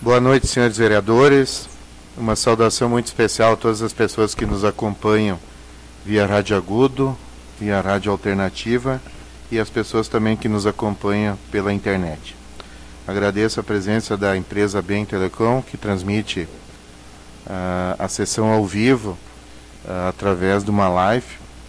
Boa noite, senhores vereadores. Uma saudação muito especial a todas as pessoas que nos acompanham via Rádio Agudo, via Rádio Alternativa e as pessoas também que nos acompanham pela internet. Agradeço a presença da empresa Bem Telecom, que transmite a sessão ao vivo através de uma live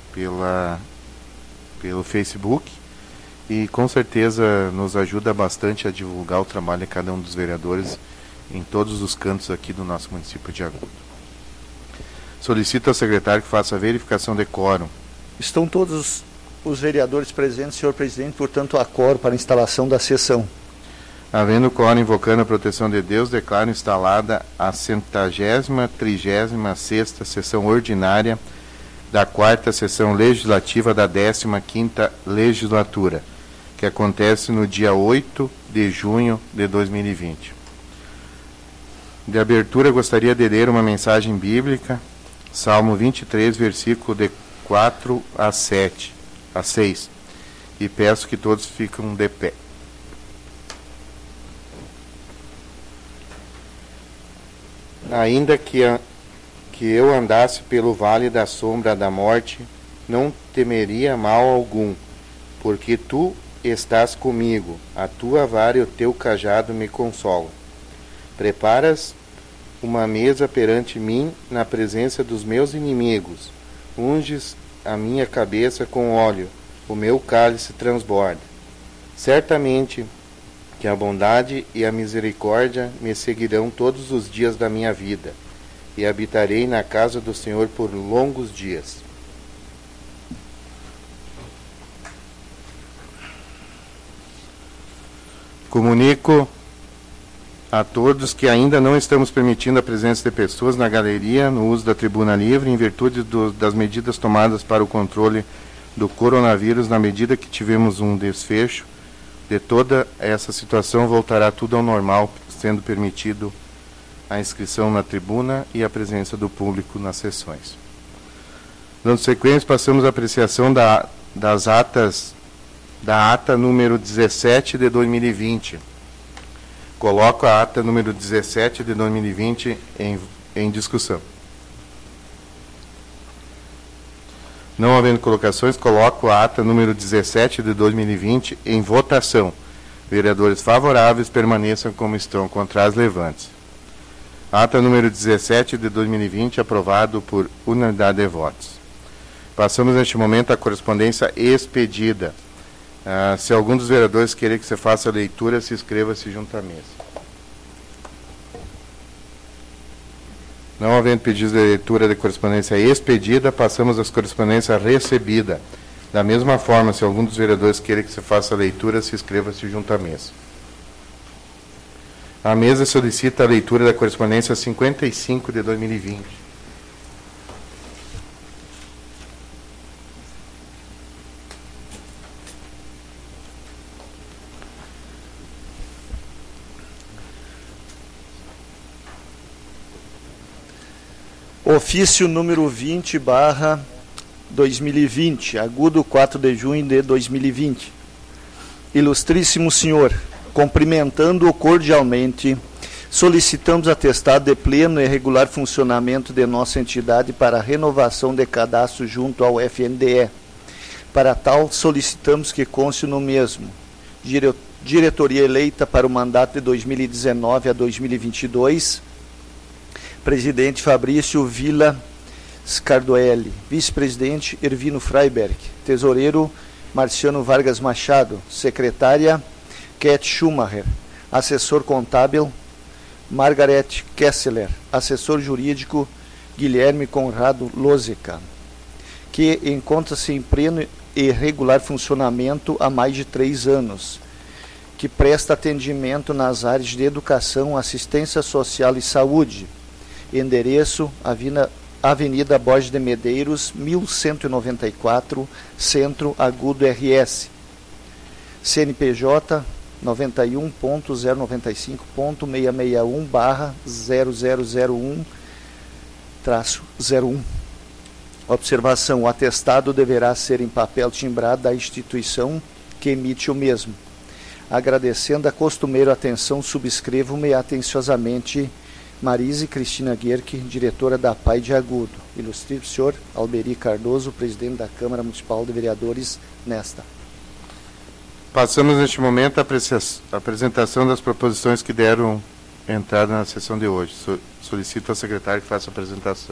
pelo Facebook e com certeza nos ajuda bastante a divulgar o trabalho de cada um dos vereadores em todos os cantos aqui do nosso município de Agudo. Solicito ao secretário que faça a verificação de quórum. Estão todos os vereadores presentes, senhor presidente, portanto, há quórum para a instalação da sessão. Havendo quórum, invocando a proteção de Deus, declaro instalada a 136ª sessão ordinária da 4ª sessão legislativa da 15ª legislatura, que acontece no dia 8 de junho de 2020. De abertura, gostaria de ler uma mensagem bíblica, Salmo 23, versículo de 4 a 6, e peço que todos fiquem de pé. Ainda que eu andasse pelo vale da sombra da morte, não temeria mal algum, porque tu estás comigo, a tua vara e o teu cajado me consolam. Preparas uma mesa perante mim na presença dos meus inimigos, unges a minha cabeça com óleo, o meu cálice transborda. Certamente que a bondade e a misericórdia me seguirão todos os dias da minha vida, e habitarei na casa do Senhor por longos dias. Comunico a todos que ainda não estamos permitindo a presença de pessoas na galeria no uso da tribuna livre, em virtude das medidas tomadas para o controle do coronavírus. Na medida que tivemos um desfecho de toda essa situação, voltará tudo ao normal, sendo permitido a inscrição na tribuna e a presença do público nas sessões. Dando sequência, passamos à apreciação das atas, da ata número 17 de 2020. Coloco a ata número 17 de 2020 em discussão. Não havendo colocações, coloco a ata número 17 de 2020 em votação. Vereadores favoráveis permaneçam como estão, contrários levantes. Ata número 17 de 2020, aprovado por unanimidade de votos. Passamos neste momento à correspondência expedida. Se algum dos vereadores querer que você faça a leitura, se inscreva-se junto à mesa. Não havendo pedido de leitura de correspondência expedida, passamos às correspondências recebidas. Da mesma forma, se algum dos vereadores querer que você faça a leitura, se inscreva-se junto à mesa. A mesa solicita a leitura da correspondência 55 de 2020. Ofício número 20/2020, Agudo, 4 de junho de 2020. Ilustríssimo senhor, cumprimentando-o cordialmente, solicitamos atestado de pleno e regular funcionamento de nossa entidade para renovação de cadastro junto ao FNDE. Para tal, solicitamos que conste no mesmo: diretoria eleita para o mandato de 2019 a 2022, presidente Fabrício Vila Scardoelli, vice-presidente Ervino Freiberg, tesoureiro Marciano Vargas Machado, secretária Cat Schumacher, assessor contábil Margaret Kessler, assessor jurídico Guilherme Conrado Lozica, que encontra-se em pleno e regular funcionamento há mais de 3 anos, que presta atendimento nas áreas de educação, assistência social e saúde. Endereço: Avenida Borges de Medeiros, 1194, Centro, Agudo, RS. CNPJ 91.095.661/0001-01. Observação: o atestado deverá ser em papel timbrado da instituição que emite o mesmo. Agradecendo a costumeira atenção, subscrevo-me atenciosamente Marise Cristina Guerque, diretora da PAI de Agudo. Ilustríssimo senhor Alberi Cardoso, presidente da Câmara Municipal de Vereadores, nesta. Passamos neste momento à apresentação das proposições que deram entrada na sessão de hoje. Solicito ao secretário que faça a apresentação.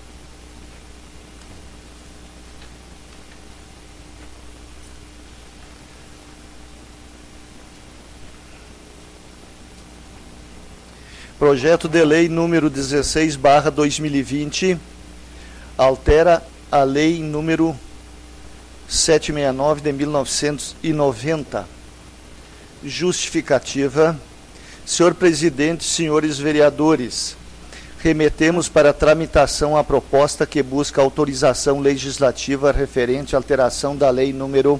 Projeto de lei número 16/2020 altera a lei número 769 de 1990. Justificativa. Senhor presidente, senhores vereadores, remetemos para tramitação a proposta que busca autorização legislativa referente à alteração da lei número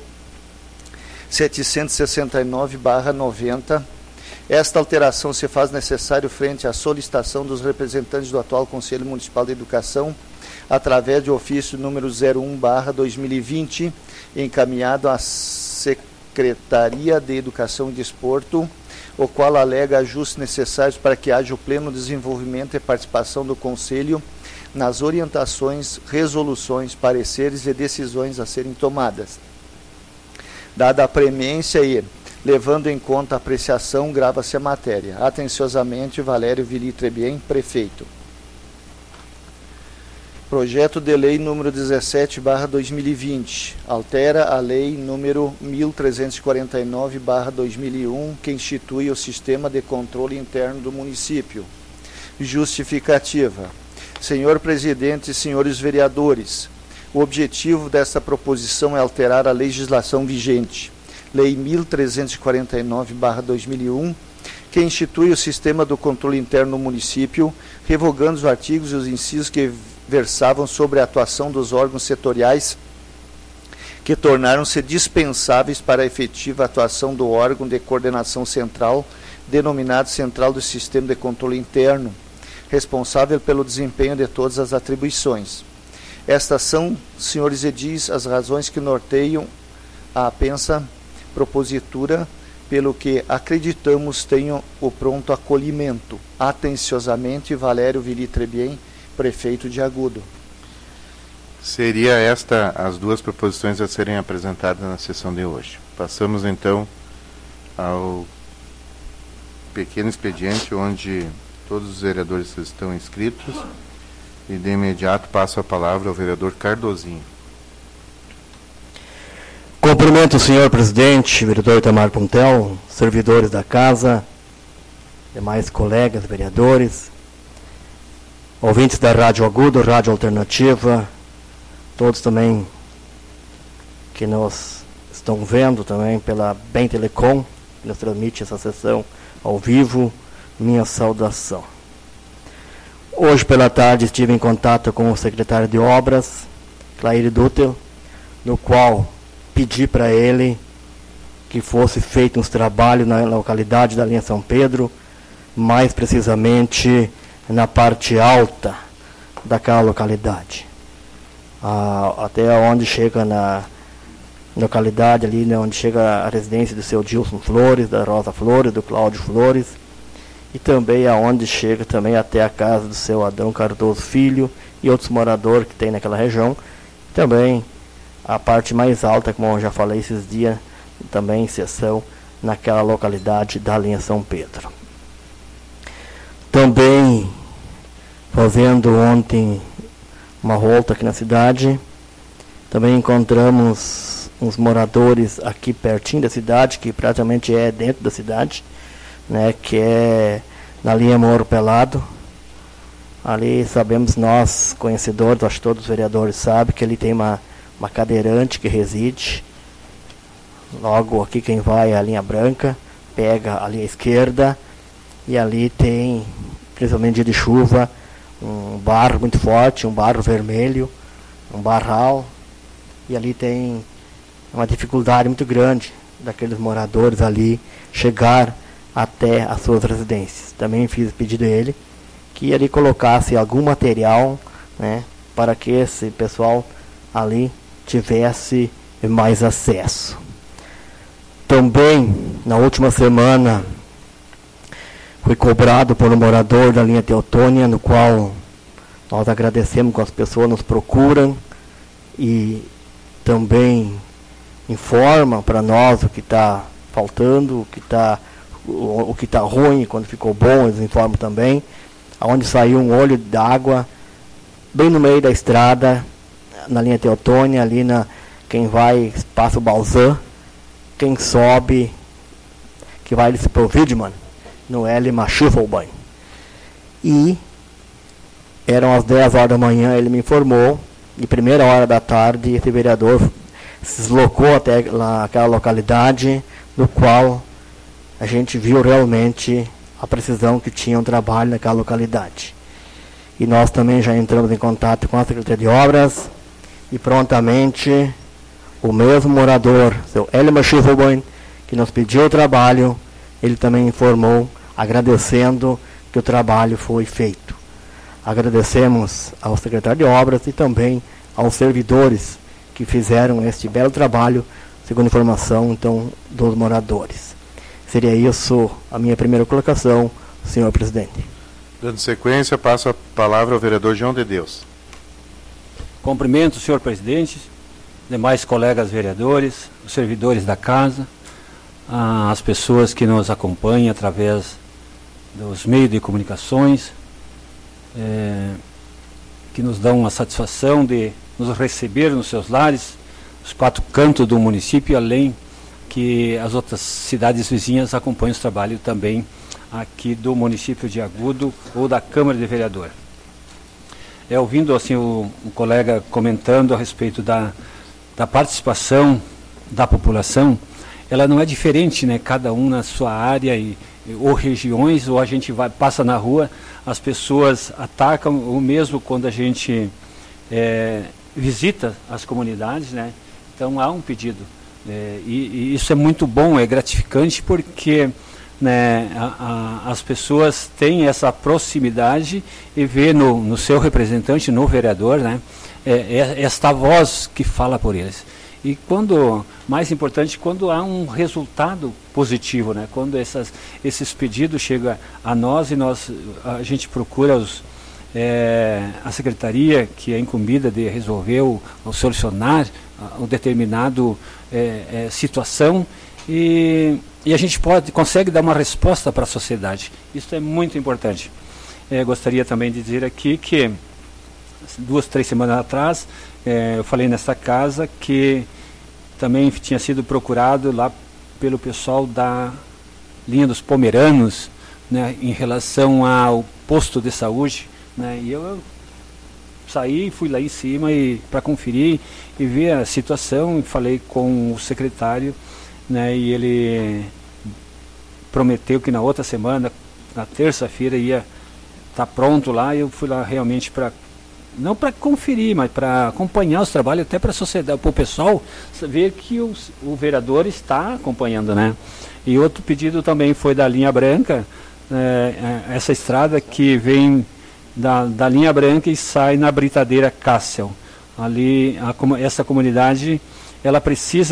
769/90. Esta alteração se faz necessário frente à solicitação dos representantes do atual Conselho Municipal de Educação, através de ofício número 01/2020, encaminhado à Secretaria de Educação e Desporto, o qual alega ajustes necessários para que haja o pleno desenvolvimento e participação do Conselho nas orientações, resoluções, pareceres e decisões a serem tomadas. Dada a premência e levando em conta a apreciação, grava-se a matéria. Atenciosamente, Valério Vili Trebien, prefeito. Projeto de lei número 17/2020. Altera a lei número 1349/2001, que institui o sistema de controle interno do município. Justificativa. Senhor presidente e senhores vereadores, o objetivo desta proposição é alterar a legislação vigente. Lei 1349/2001, que institui o sistema do controle interno no município, revogando os artigos e os incisos que versavam sobre a atuação dos órgãos setoriais, que tornaram-se dispensáveis para a efetiva atuação do órgão de coordenação central, denominado Central do Sistema de Controle Interno, responsável pelo desempenho de todas as atribuições. Estas são, senhores edis, as razões que norteiam a apensa propositura, pelo que acreditamos tenham o pronto acolhimento. Atenciosamente, Valério Vili Trebien, prefeito de Agudo. Seria esta as duas proposições a serem apresentadas na sessão de hoje. Passamos então ao pequeno expediente onde todos os vereadores estão inscritos e de imediato passo a palavra ao vereador Cardozinho. Cumprimento o senhor presidente, vereador Itamar Puntel, servidores da casa, demais colegas, vereadores, ouvintes da Rádio Agudo, Rádio Alternativa, todos também que nos estão vendo também pela Bem Telecom, que nos transmite essa sessão ao vivo, minha saudação. Hoje pela tarde estive em contato com o secretário de Obras, Clair Dutel, no qual pedi para ele que fosse feito uns trabalhos na localidade da linha São Pedro, mais precisamente na parte alta daquela localidade, até onde chega na localidade ali, né, onde chega a residência do seu Gilson Flores, da Rosa Flores, do Cláudio Flores, e também aonde chega também até a casa do seu Adão Cardoso Filho e outros moradores que tem naquela região. Também a parte mais alta, como eu já falei esses dias, também em sessão naquela localidade da linha São Pedro. Também fazendo ontem uma volta aqui na cidade, também encontramos uns moradores aqui pertinho da cidade, que praticamente é dentro da cidade, né, que é na linha Moro Pelado. Ali sabemos nós, conhecedores, acho que todos os vereadores sabem que ali tem uma cadeirante que reside. Logo aqui quem vai é a linha branca, pega ali à esquerda, e ali tem, principalmente dia de chuva, um barro muito forte, um barro vermelho, um barral, e ali tem uma dificuldade muito grande daqueles moradores ali chegar até as suas residências. Também fiz pedido a ele que ele colocasse algum material, né, para que esse pessoal ali tivesse mais acesso. Também, na última semana, fui cobrado por um morador da linha Teotônia, no qual nós agradecemos que as pessoas nos procuram e também informam para nós o que está faltando, o que está ruim, quando ficou bom, eles informam também. Onde saiu um olho d'água, bem no meio da estrada, na linha Teotônia, ali quem vai, passa o Balzan, quem sobe, que vai para o Widman, no L. Machiffelbein. E eram as 10 horas da manhã, ele me informou, e primeira hora da tarde, esse vereador se deslocou até aquela localidade, no qual a gente viu realmente a precisão que tinha um trabalho naquela localidade. E nós também já entramos em contato com a Secretaria de Obras, e prontamente o mesmo morador, seu Elmer Schiffelbein, que nos pediu o trabalho, ele também informou, agradecendo que o trabalho foi feito. Agradecemos ao secretário de Obras e também aos servidores que fizeram este belo trabalho, segundo informação, então, dos moradores. Seria isso a minha primeira colocação, senhor presidente. Dando sequência, passo a palavra ao vereador João de Deus. Cumprimento o senhor presidente, demais colegas vereadores, os servidores da casa, as pessoas que nos acompanham através dos meios de comunicações, que nos dão a satisfação de nos receber nos seus lares, os 4 cantos do município, além que as outras cidades vizinhas acompanham os trabalhos também aqui do município de Agudo ou da Câmara de Vereador. Ouvindo assim o colega comentando a respeito da participação da população, ela não é diferente, né? Cada um na sua área ou regiões, ou a gente passa na rua, as pessoas atacam, ou mesmo quando a gente visita as comunidades, né? Então há um pedido. E isso é muito bom, é gratificante, porque, né, as pessoas têm essa proximidade e vê no seu representante, no vereador, né, esta voz que fala por eles. E mais importante, quando há um resultado positivo, né, quando esses pedidos chegam a nós e a gente procura a secretaria, que é incumbida de resolver ou solucionar um determinado situação, e a gente consegue dar uma resposta para a sociedade. Isso é muito importante. Gostaria também de dizer aqui que 2, 3 semanas atrás eu falei nesta casa que também tinha sido procurado lá pelo pessoal da linha dos Pomeranos, né, em relação ao posto de saúde, né, e eu saí, fui lá em cima para conferir e ver a situação, e falei com o secretário, né, e ele prometeu que na outra semana, na terça-feira, ia estar pronto lá. E eu fui lá realmente não para conferir, mas para acompanhar os trabalhos, até para a sociedade, para o pessoal ver que o vereador está acompanhando, né. E outro pedido também foi da linha branca, essa estrada que vem da linha branca e sai na Britadeira Cássel. Ali, essa comunidade, ela precisa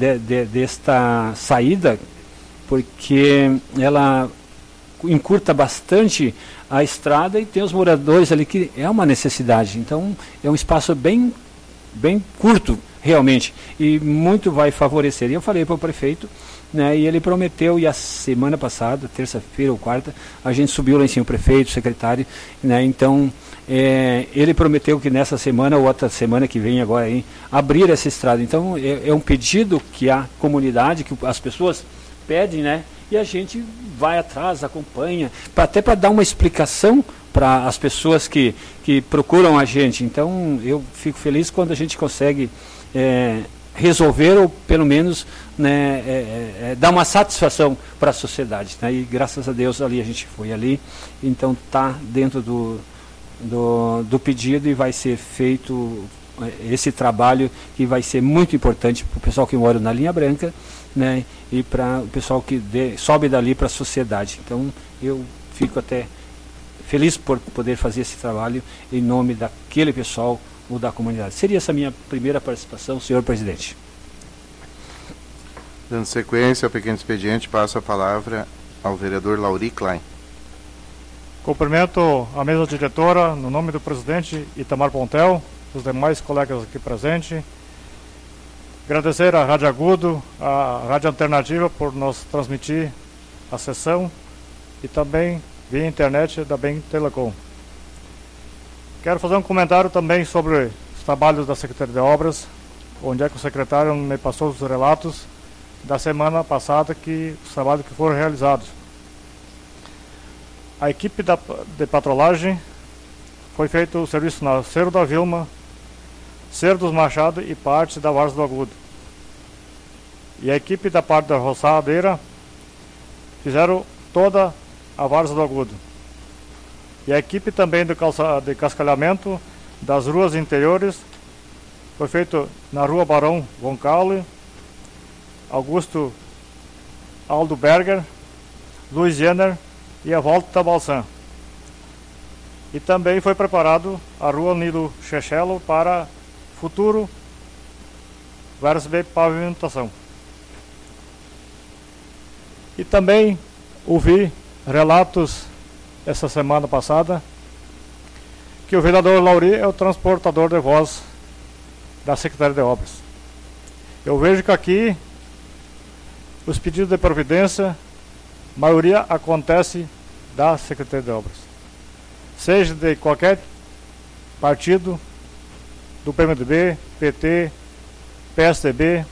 desta saída, porque ela encurta bastante a estrada e tem os moradores ali, que é uma necessidade. Então, é um espaço bem curto, realmente, e muito vai favorecer. E eu falei para o prefeito, né, e ele prometeu, e a semana passada, terça-feira ou quarta, a gente subiu lá em cima, o prefeito, o secretário, né, então ele prometeu que nessa semana ou outra semana que vem agora aí, abrir essa estrada. Então é um pedido que a comunidade, que as pessoas pedem, né, e a gente vai atrás, acompanha, até para dar uma explicação para as pessoas que procuram a gente. Então eu fico feliz quando a gente consegue resolver, ou pelo menos, né, dar uma satisfação para a sociedade, né? E graças a Deus ali a gente foi ali, então está dentro do pedido, e vai ser feito esse trabalho, que vai ser muito importante para o pessoal que mora na linha branca, né, e para o pessoal que sobe dali para a sociedade. Então eu fico até feliz por poder fazer esse trabalho em nome daquele pessoal ou da comunidade. Seria essa minha primeira participação, senhor presidente. Dando sequência ao pequeno expediente, passo a palavra ao vereador Lauri Klein. Cumprimento a mesa diretora, no nome do presidente Itamar Pontel, os demais colegas aqui presentes. Agradecer à Rádio Agudo, à Rádio Alternativa por nos transmitir a sessão e também via internet da Bem Telecom. Quero fazer um comentário também sobre os trabalhos da Secretaria de Obras, onde é que o secretário me passou os relatos da semana passada, os trabalhos que foram realizados. A equipe de patrolagem foi feito o serviço na Cerro da Vilma, Cerro dos Machado e parte da Várzea do Agudo. E a equipe da parte da roçadeira fizeram toda a Várzea do Agudo. E a equipe também de cascalhamento das ruas interiores foi feito na Rua Barão Von Caule, Augusto Aldo Berger, Luiz Jenner e a Volta da Balsã. E também foi preparado a Rua Nilo Chechelo para futuro VSB pavimentação. E também ouvi relatos essa semana passada que o vereador Lauri é o transportador de voz da Secretaria de Obras. Eu vejo que aqui os pedidos de providência, a maioria acontece da Secretaria de Obras, seja de qualquer partido, do PMDB, PT, PSDB.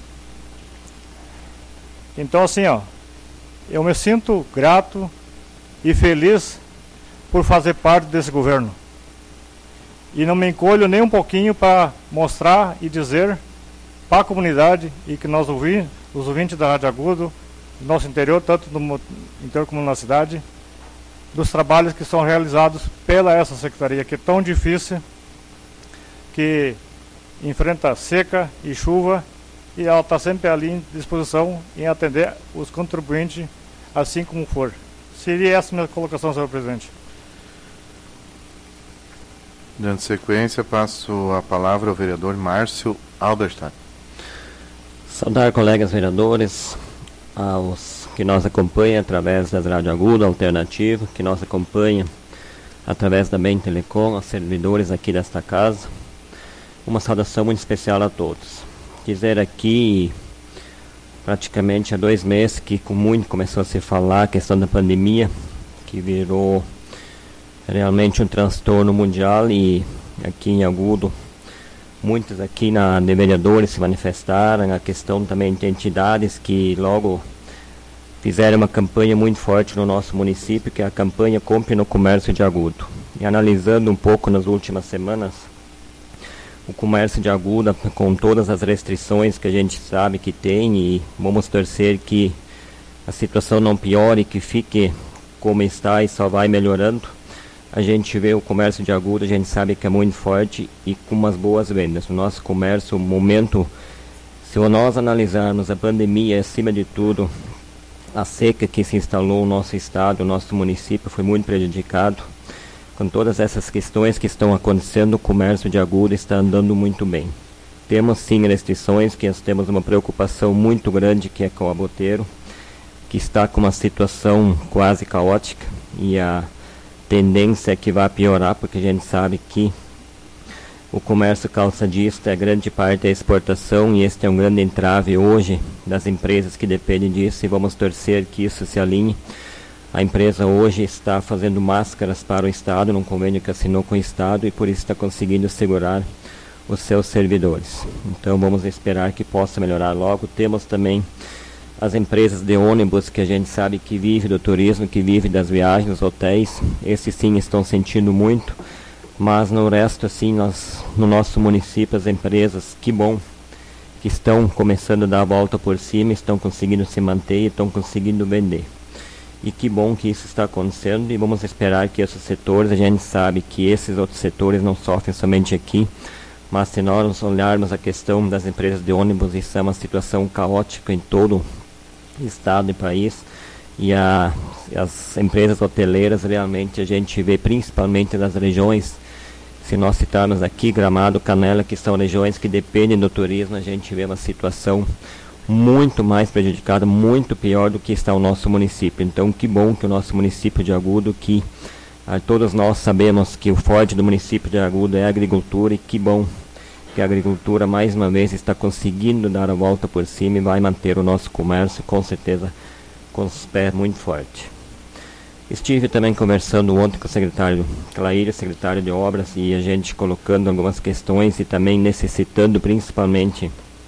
Então assim, eu me sinto grato e feliz por fazer parte desse governo. E não me encolho nem um pouquinho para mostrar e dizer para a comunidade e que nós os ouvintes da Rádio Agudo, do nosso interior, tanto no interior como na cidade, dos trabalhos que são realizados pela essa secretaria, que é tão difícil, que enfrenta seca e chuva, e ela está sempre ali em disposição em atender os contribuintes, assim como for. Seria essa a minha colocação, senhor presidente. Dando sequência, passo a palavra ao vereador Márcio Alderstadt. Saudar colegas vereadores, aos que nos acompanham através das Rádio Agudo, Alternativa, que nos acompanham através da Bem Telecom, aos servidores aqui desta casa. Uma saudação muito especial a todos. Dizer aqui, praticamente há 2 meses que começou a se falar a questão da pandemia, que virou realmente um transtorno mundial, e aqui em Agudo muitos aqui de vereadores se manifestaram, a questão também de entidades que logo fizeram uma campanha muito forte no nosso município, que é a campanha Compre no Comércio de Agudo. E analisando um pouco nas últimas semanas, o comércio de Agudo, com todas as restrições que a gente sabe que tem, e vamos torcer que a situação não piore, que fique como está e só vai melhorando. A gente vê o comércio de Agudo, a gente sabe que é muito forte e com umas boas vendas. O nosso comércio, o momento, se nós analisarmos a pandemia, acima de tudo, a seca que se instalou no nosso estado, o nosso município, foi muito prejudicado. Com todas essas questões que estão acontecendo, o comércio de Agudo está andando muito bem. Temos sim restrições, que nós temos uma preocupação muito grande, que é com o Aboteiro, que está com uma situação quase caótica, e a tendência é que vai piorar, porque a gente sabe que o comércio calçadista é grande parte da exportação, e este é um grande entrave hoje das empresas que dependem disso, e vamos torcer que isso se alinhe. A empresa hoje está fazendo máscaras para o Estado, num convênio que assinou com o Estado, e por isso está conseguindo segurar os seus servidores. Então vamos esperar que possa melhorar logo. Temos também as empresas de ônibus, que a gente sabe que vive do turismo, que vive das viagens, dos hotéis. Esses sim estão sentindo muito, mas no resto, assim, no nosso município, as empresas, que bom, que estão começando a dar a volta por cima, estão conseguindo se manter e estão conseguindo vender. E que bom que isso está acontecendo, e vamos esperar que esses setores, a gente sabe que esses outros setores não sofrem somente aqui, mas se nós olharmos a questão das empresas de ônibus, isso é uma situação caótica em todo o estado e país, e as empresas hoteleiras, realmente a gente vê, principalmente nas regiões, se nós citarmos aqui Gramado, Canela, que são regiões que dependem do turismo, a gente vê uma situação muito mais prejudicada, muito pior do que está o nosso município. Então, que bom que o nosso município de Agudo, que todos nós sabemos que o forte do município de Agudo é a agricultura, e que bom que a agricultura mais uma vez está conseguindo dar a volta por cima e vai manter o nosso comércio, com certeza, com os pés muito fortes. Estive também conversando ontem com o secretário Claírio, secretário de Obras, e a gente colocando algumas questões e também necessitando principalmente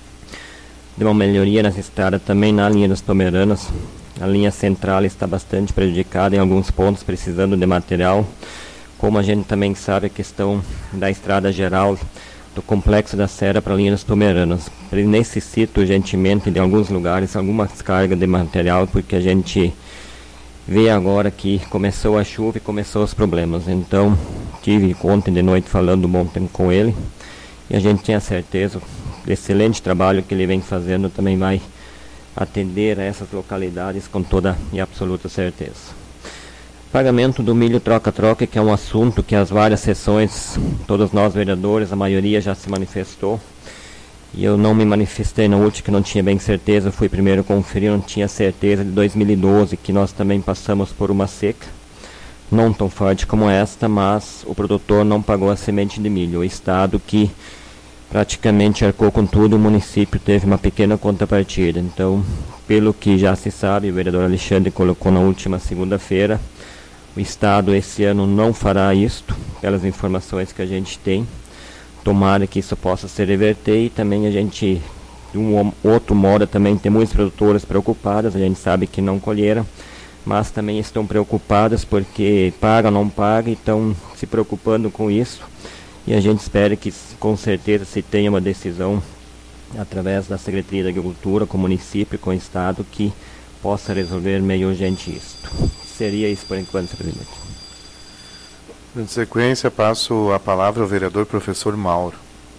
de uma melhoria nessa estrada também na linha dos Pomeranos. A linha central está bastante prejudicada em alguns pontos, precisando de material. Como a gente também sabe, a questão da estrada geral do Complexo da Serra para a linha dos Pomeranos. Necessito urgentemente de alguns lugares algumas cargas de material, porque a gente vê agora que começou a chuva e começou os problemas. Então, tive ontem de noite falando ontem com ele, e a gente tinha certeza do excelente trabalho que ele vem fazendo também vai atender a essas localidades com toda e absoluta certeza. Pagamento do milho troca-troca, que é um assunto que as várias sessões, todos nós vereadores, a maioria já se manifestou, e eu não me manifestei na última, que não tinha bem certeza, fui primeiro conferir, não tinha certeza de 2012, que nós também passamos por uma seca, não tão forte como esta, mas o produtor não pagou a semente de milho. O estado que praticamente arcou com tudo, o município teve uma pequena contrapartida. Então, pelo que já se sabe, o vereador Alexandre colocou na última segunda-feira, o estado esse ano não fará isto, pelas informações que a gente tem. Tomara que isso possa se reverter, e também a gente, de um outro modo, também tem muitos produtores preocupados. A gente sabe que não colheram, mas também estão preocupadas porque paga ou não paga, e estão se preocupando com isso. E a gente espera que com certeza se tenha uma decisão através da Secretaria da Agricultura, com o município, com o estado, que possa resolver meio urgente isto. Seria isso por enquanto, senhor presidente. Na sequência, passo a palavra ao vereador professor Mauro.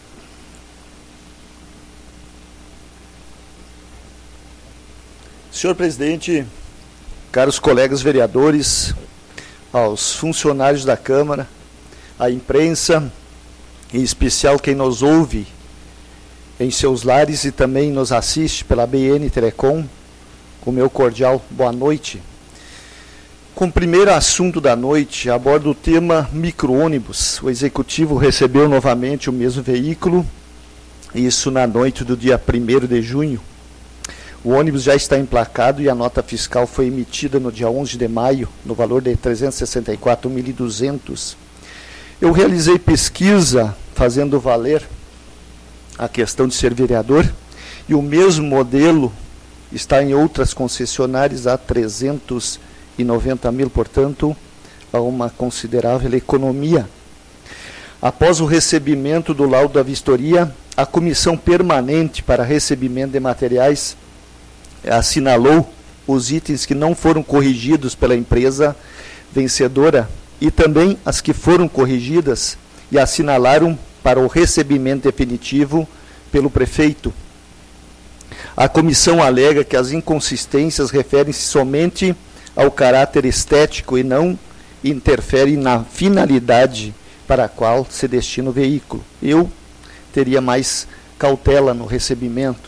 Senhor presidente, caros colegas vereadores, aos funcionários da Câmara, à imprensa, em especial quem nos ouve em seus lares e também nos assiste pela BN Telecom, com meu cordial boa noite. Com o primeiro assunto da noite, abordo o tema micro-ônibus. O Executivo recebeu novamente o mesmo veículo, isso na noite do dia 1º de junho. O ônibus já está emplacado e a nota fiscal foi emitida no dia 11 de maio, no valor de R$ 364.200. Eu realizei pesquisa fazendo valer a questão de ser vereador, e o mesmo modelo está em outras concessionárias a 390 mil, portanto, a uma considerável economia. Após o recebimento do laudo da vistoria, a Comissão Permanente para Recebimento de Materiais assinalou os itens que não foram corrigidos pela empresa vencedora e também as que foram corrigidas e assinalaram para o recebimento definitivo pelo prefeito. A comissão alega que as inconsistências referem-se somente ao caráter estético e não interferem na finalidade para a qual se destina o veículo. Eu teria mais cautela no recebimento.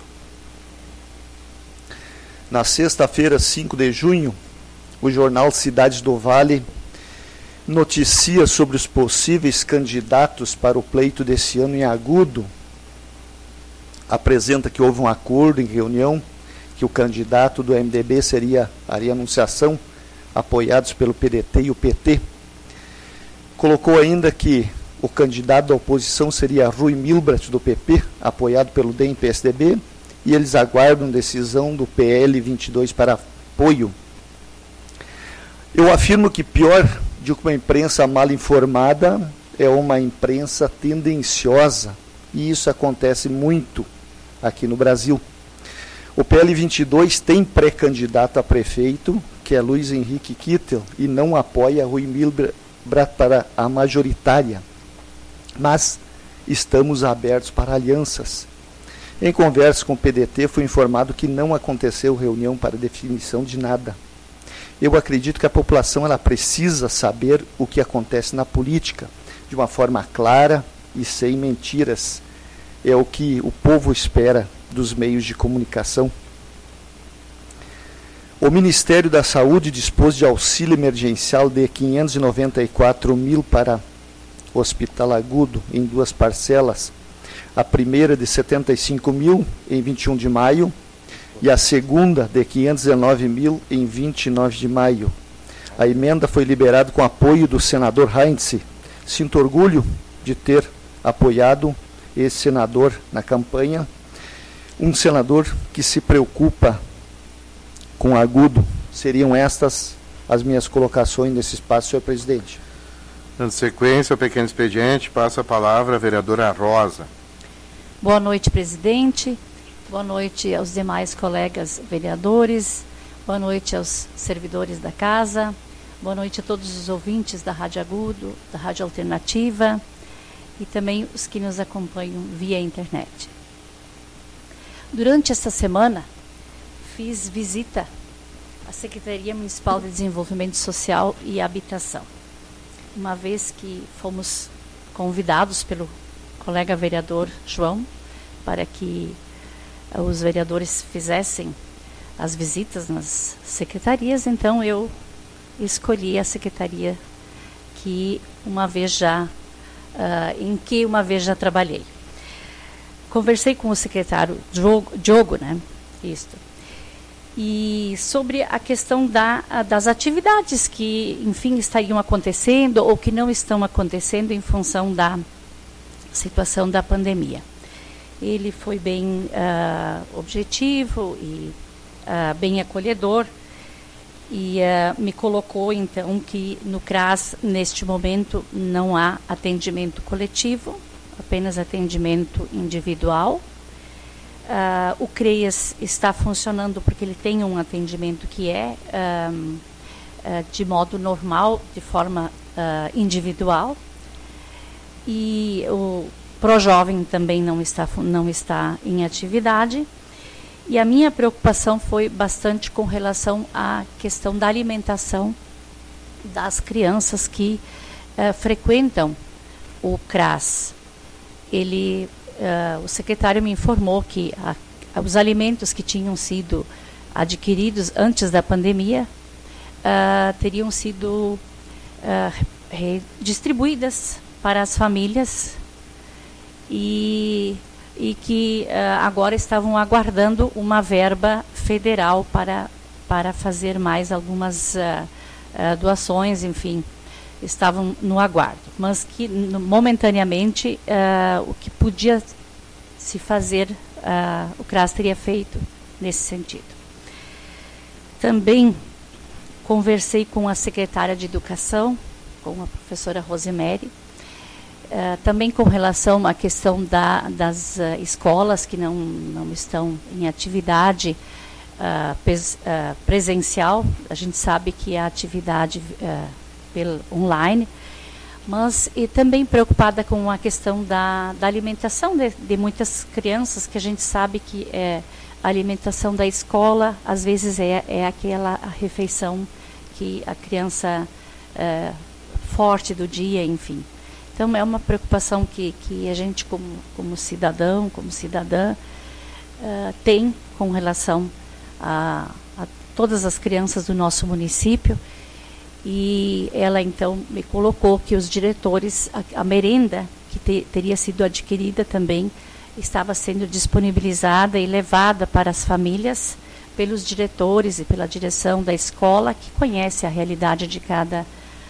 Na sexta-feira, 5 de junho, o jornal Cidades do Vale noticia sobre os possíveis candidatos para o pleito desse ano em Agudo. Apresenta que houve um acordo em reunião, que o candidato do MDB seria Aria Anunciação, apoiados pelo PDT e o PT. Colocou ainda que o candidato da oposição seria Rui Milbrat, do PP, apoiado pelo DEM e PSDB, e eles aguardam decisão do PL 22 para apoio. Eu afirmo que pior do que uma imprensa mal informada é uma imprensa tendenciosa, e isso acontece muito aqui no Brasil. O PL 22 tem pré-candidato a prefeito, que é Luiz Henrique Kittel, e não apoia Rui Milbrat para a majoritária. Mas estamos abertos para alianças. Em conversa com o PDT, foi informado que não aconteceu reunião para definição de nada. Eu acredito que a população ela precisa saber o que acontece na política, de uma forma clara e sem mentiras. É o que o povo espera dos meios de comunicação. O Ministério da Saúde dispôs de auxílio emergencial de 594 mil para Hospital Agudo em 2 parcelas. A primeira de 75 mil em 21 de maio e a segunda de 519 mil em 29 de maio. A emenda foi liberada com apoio do senador Heinz. Sinto orgulho de ter apoiado esse senador na campanha, um senador que se preocupa com Agudo. Seriam estas as minhas colocações nesse espaço, senhor presidente. Dando sequência ao pequeno expediente, passa a palavra a vereadora Rosa. Boa noite, presidente. Boa noite aos demais colegas vereadores. Boa noite aos servidores da casa. Boa noite a todos os ouvintes da Rádio Agudo, da Rádio Alternativa e também os que nos acompanham via internet. Durante esta semana, fiz visita à Secretaria Municipal de Desenvolvimento Social e Habitação, uma vez que fomos convidados pelo colega vereador João para que os vereadores fizessem as visitas nas secretarias. Então eu escolhi a secretaria em que uma vez já trabalhei. Conversei com o secretário Diogo, né? E sobre a questão das atividades que, enfim, estariam acontecendo ou que não estão acontecendo em função da situação da pandemia. Ele foi bem objetivo e bem acolhedor e me colocou, então, que no CRAS, neste momento, não há atendimento coletivo, apenas atendimento individual. O CREAS está funcionando porque ele tem um atendimento que é de modo normal, de forma individual. E o ProJovem também não está em atividade. E a minha preocupação foi bastante com relação à questão da alimentação das crianças que frequentam o CRAS. O secretário me informou que os alimentos que tinham sido adquiridos antes da pandemia teriam sido distribuídas para as famílias e que agora estavam aguardando uma verba federal para fazer mais algumas doações, enfim, estavam no aguardo, mas que momentaneamente o que podia se fazer, o CRAS teria feito nesse sentido. Também conversei com a secretária de Educação, com a professora Rosemary, também com relação à questão das escolas que não estão em atividade presencial. A gente sabe que a atividade pelo online, mas e também preocupada com a questão da alimentação de muitas crianças, que a gente sabe que a alimentação da escola, às vezes, é aquela refeição que a criança forte do dia, enfim. Então, é uma preocupação que a gente, como cidadão, como cidadã, tem com relação a todas as crianças do nosso município. E ela, então, me colocou que os diretores, a merenda que teria sido adquirida também, estava sendo disponibilizada e levada para as famílias pelos diretores e pela direção da escola, que conhece a realidade de cada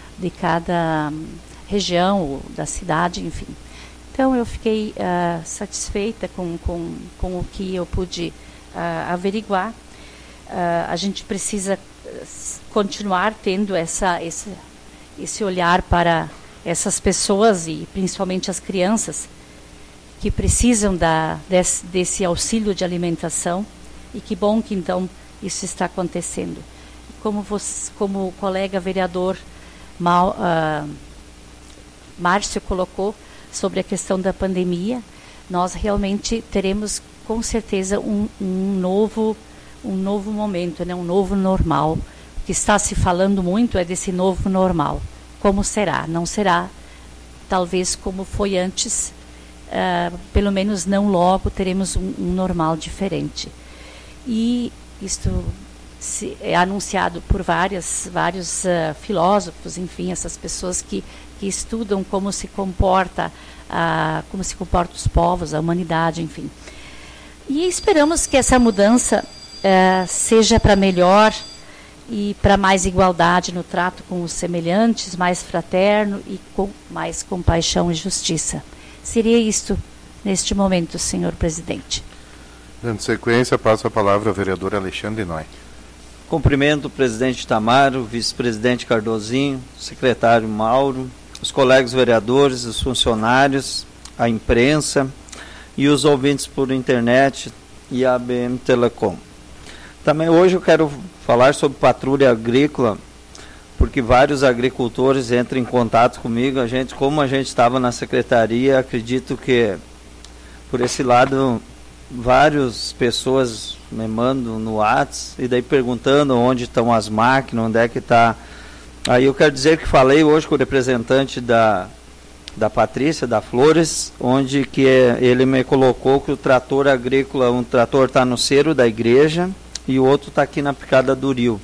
região ou da cidade, enfim. Então, eu fiquei satisfeita com o que eu pude averiguar. A gente precisa continuar tendo esse olhar para essas pessoas e principalmente as crianças que precisam desse auxílio de alimentação, e que bom que então isso está acontecendo. Como o colega vereador Márcio colocou sobre a questão da pandemia, nós realmente teremos com certeza um novo momento, né? Um novo normal. O que está se falando muito é desse novo normal. Como será? Não será talvez como foi antes, pelo menos não logo, teremos um normal diferente. E isto é anunciado por vários filósofos, enfim, essas pessoas que estudam como se comportam os povos, a humanidade, enfim. E esperamos que essa mudança seja para melhor e para mais igualdade no trato com os semelhantes, mais fraterno e com mais compaixão e justiça. Seria isto neste momento, senhor presidente. Dando sequência, passo a palavra ao vereador Alexandre Noy. Cumprimento o presidente Itamar, o vice-presidente Cardozinho, o secretário Mauro, os colegas vereadores, os funcionários, a imprensa e os ouvintes por internet e a ABM Telecom. Também hoje eu quero falar sobre patrulha agrícola, porque vários agricultores entram em contato comigo. Como a gente estava na secretaria, acredito que por esse lado várias pessoas me mandam no WhatsApp e daí perguntando onde estão as máquinas, onde é que está. Aí eu quero dizer que falei hoje com o representante da Patrícia, da Flores, onde que ele me colocou que o trator agrícola, um trator está no Cerro da Igreja e o outro está aqui na Picada do Rio.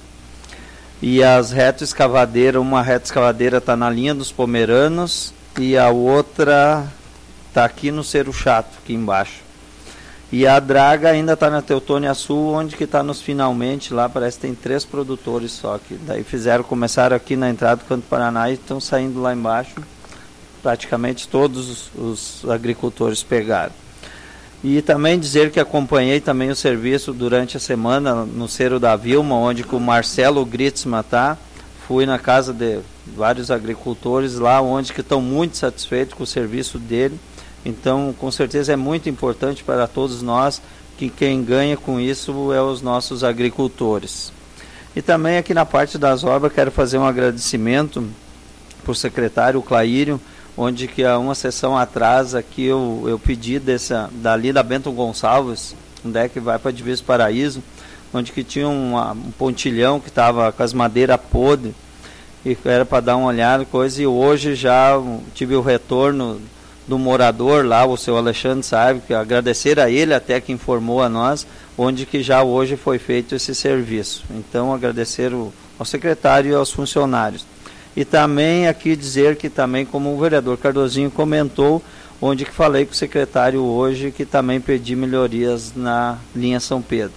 E as retroescavadeiras, uma retroescavadeira está na linha dos Pomeranos e a outra está aqui no Cerro Chato, aqui embaixo. E a draga ainda está na Teutônia Sul, onde que está nos finalmente, lá parece que tem 3 produtores só, que daí começaram aqui na entrada do Canto Paraná e estão saindo lá embaixo, praticamente todos os agricultores pegaram. E também dizer que acompanhei também o serviço durante a semana no Cerro da Vilma, onde que o Marcelo Gritzmann está. Fui na casa de vários agricultores lá, onde que estão muito satisfeitos com o serviço dele. Então, com certeza é muito importante para todos nós, que quem ganha com isso é os nossos agricultores. E também aqui na parte das obras quero fazer um agradecimento para o secretário Claírio, onde que há uma sessão atrás aqui eu pedi dali da Bento Gonçalves, onde é que vai para Divisa Paraíso, onde que tinha um pontilhão que estava com as madeiras podres, e era para dar uma olhada, coisa, e hoje já tive o retorno do morador lá, o seu Alexandre sabe, que agradecer a ele até que informou a nós, onde que já hoje foi feito esse serviço. Então agradecer ao secretário e aos funcionários. E também aqui dizer que também, como o vereador Cardozinho comentou, onde que falei com o secretário hoje, que também pedi melhorias na linha São Pedro.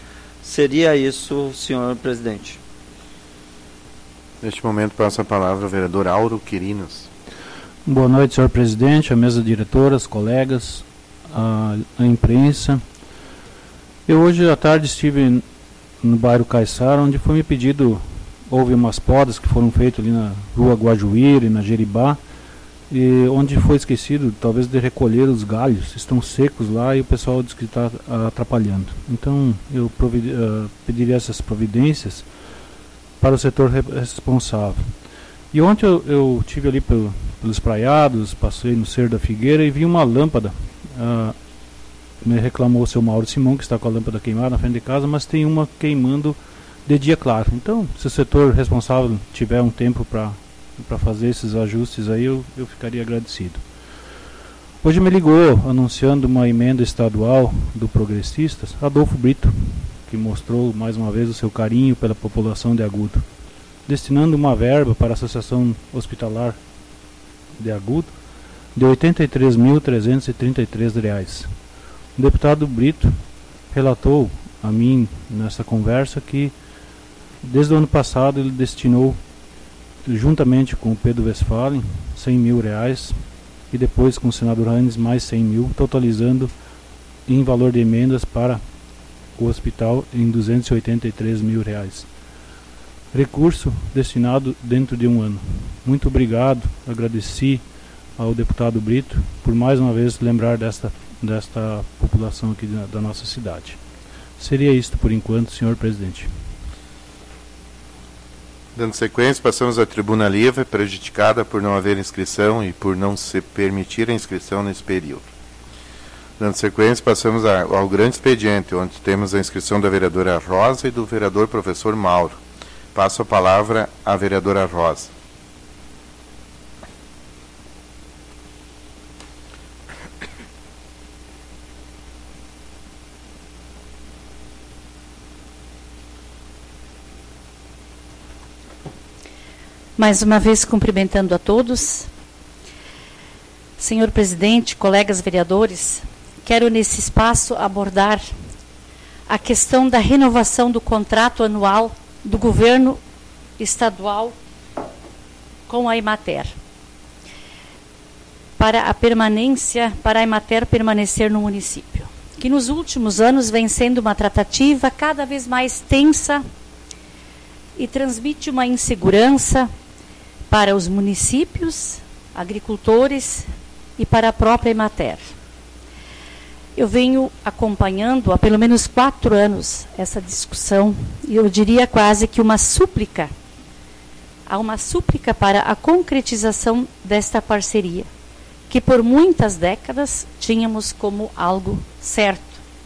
Seria isso, senhor presidente. Neste momento passa a palavra ao vereador Auro Quirinos. Boa noite, senhor presidente, a mesa diretora, os colegas, a imprensa. Eu hoje à tarde estive no bairro Caiçara, onde foi me pedido, houve umas podas que foram feitas ali na rua Guajuíra e na Jeribá, e onde foi esquecido talvez de recolher os galhos, estão secos lá e o pessoal diz que está atrapalhando. Então eu pediria essas providências para o setor responsável. E ontem eu estive ali pelos praiados, passei no Cerro da Figueira e vi uma lâmpada. Me reclamou o seu Mauro Simão, que está com a lâmpada queimada na frente de casa, mas tem uma queimando de dia claro. Então, se o setor responsável tiver um tempo para fazer esses ajustes aí, eu ficaria agradecido. Hoje me ligou anunciando uma emenda estadual do Progressistas, Adolfo Brito, que mostrou mais uma vez o seu carinho pela população de Agudo, destinando uma verba para a Associação Hospitalar de Agudo de R$ 83.333. O deputado Brito relatou a mim nessa conversa que desde o ano passado ele destinou, juntamente com o Pedro Westphalen, R$100 mil e depois com o senador Hannes mais 100 mil, totalizando em valor de emendas para o hospital em R$283 mil. Recurso destinado dentro de um ano. Muito obrigado, agradeci ao deputado Brito por mais uma vez lembrar desta população aqui da nossa cidade. Seria isto por enquanto, senhor presidente. Dando sequência, passamos à tribuna livre, prejudicada por não haver inscrição e por não se permitir a inscrição nesse período. Dando sequência, passamos ao grande expediente, onde temos a inscrição da vereadora Rosa e do vereador professor Mauro. Passo a palavra à vereadora Rosa. Mais uma vez cumprimentando a todos. Senhor presidente, colegas vereadores, quero nesse espaço abordar a questão da renovação do contrato anual do governo estadual com a Emater. Para a Emater permanecer no município, que nos últimos anos vem sendo uma tratativa cada vez mais tensa e transmite uma insegurança para os municípios, agricultores e para a própria Emater. Eu venho acompanhando há pelo menos 4 anos essa discussão, e eu diria quase que uma súplica. Há uma súplica para a concretização desta parceria, que por muitas décadas tínhamos como algo certo.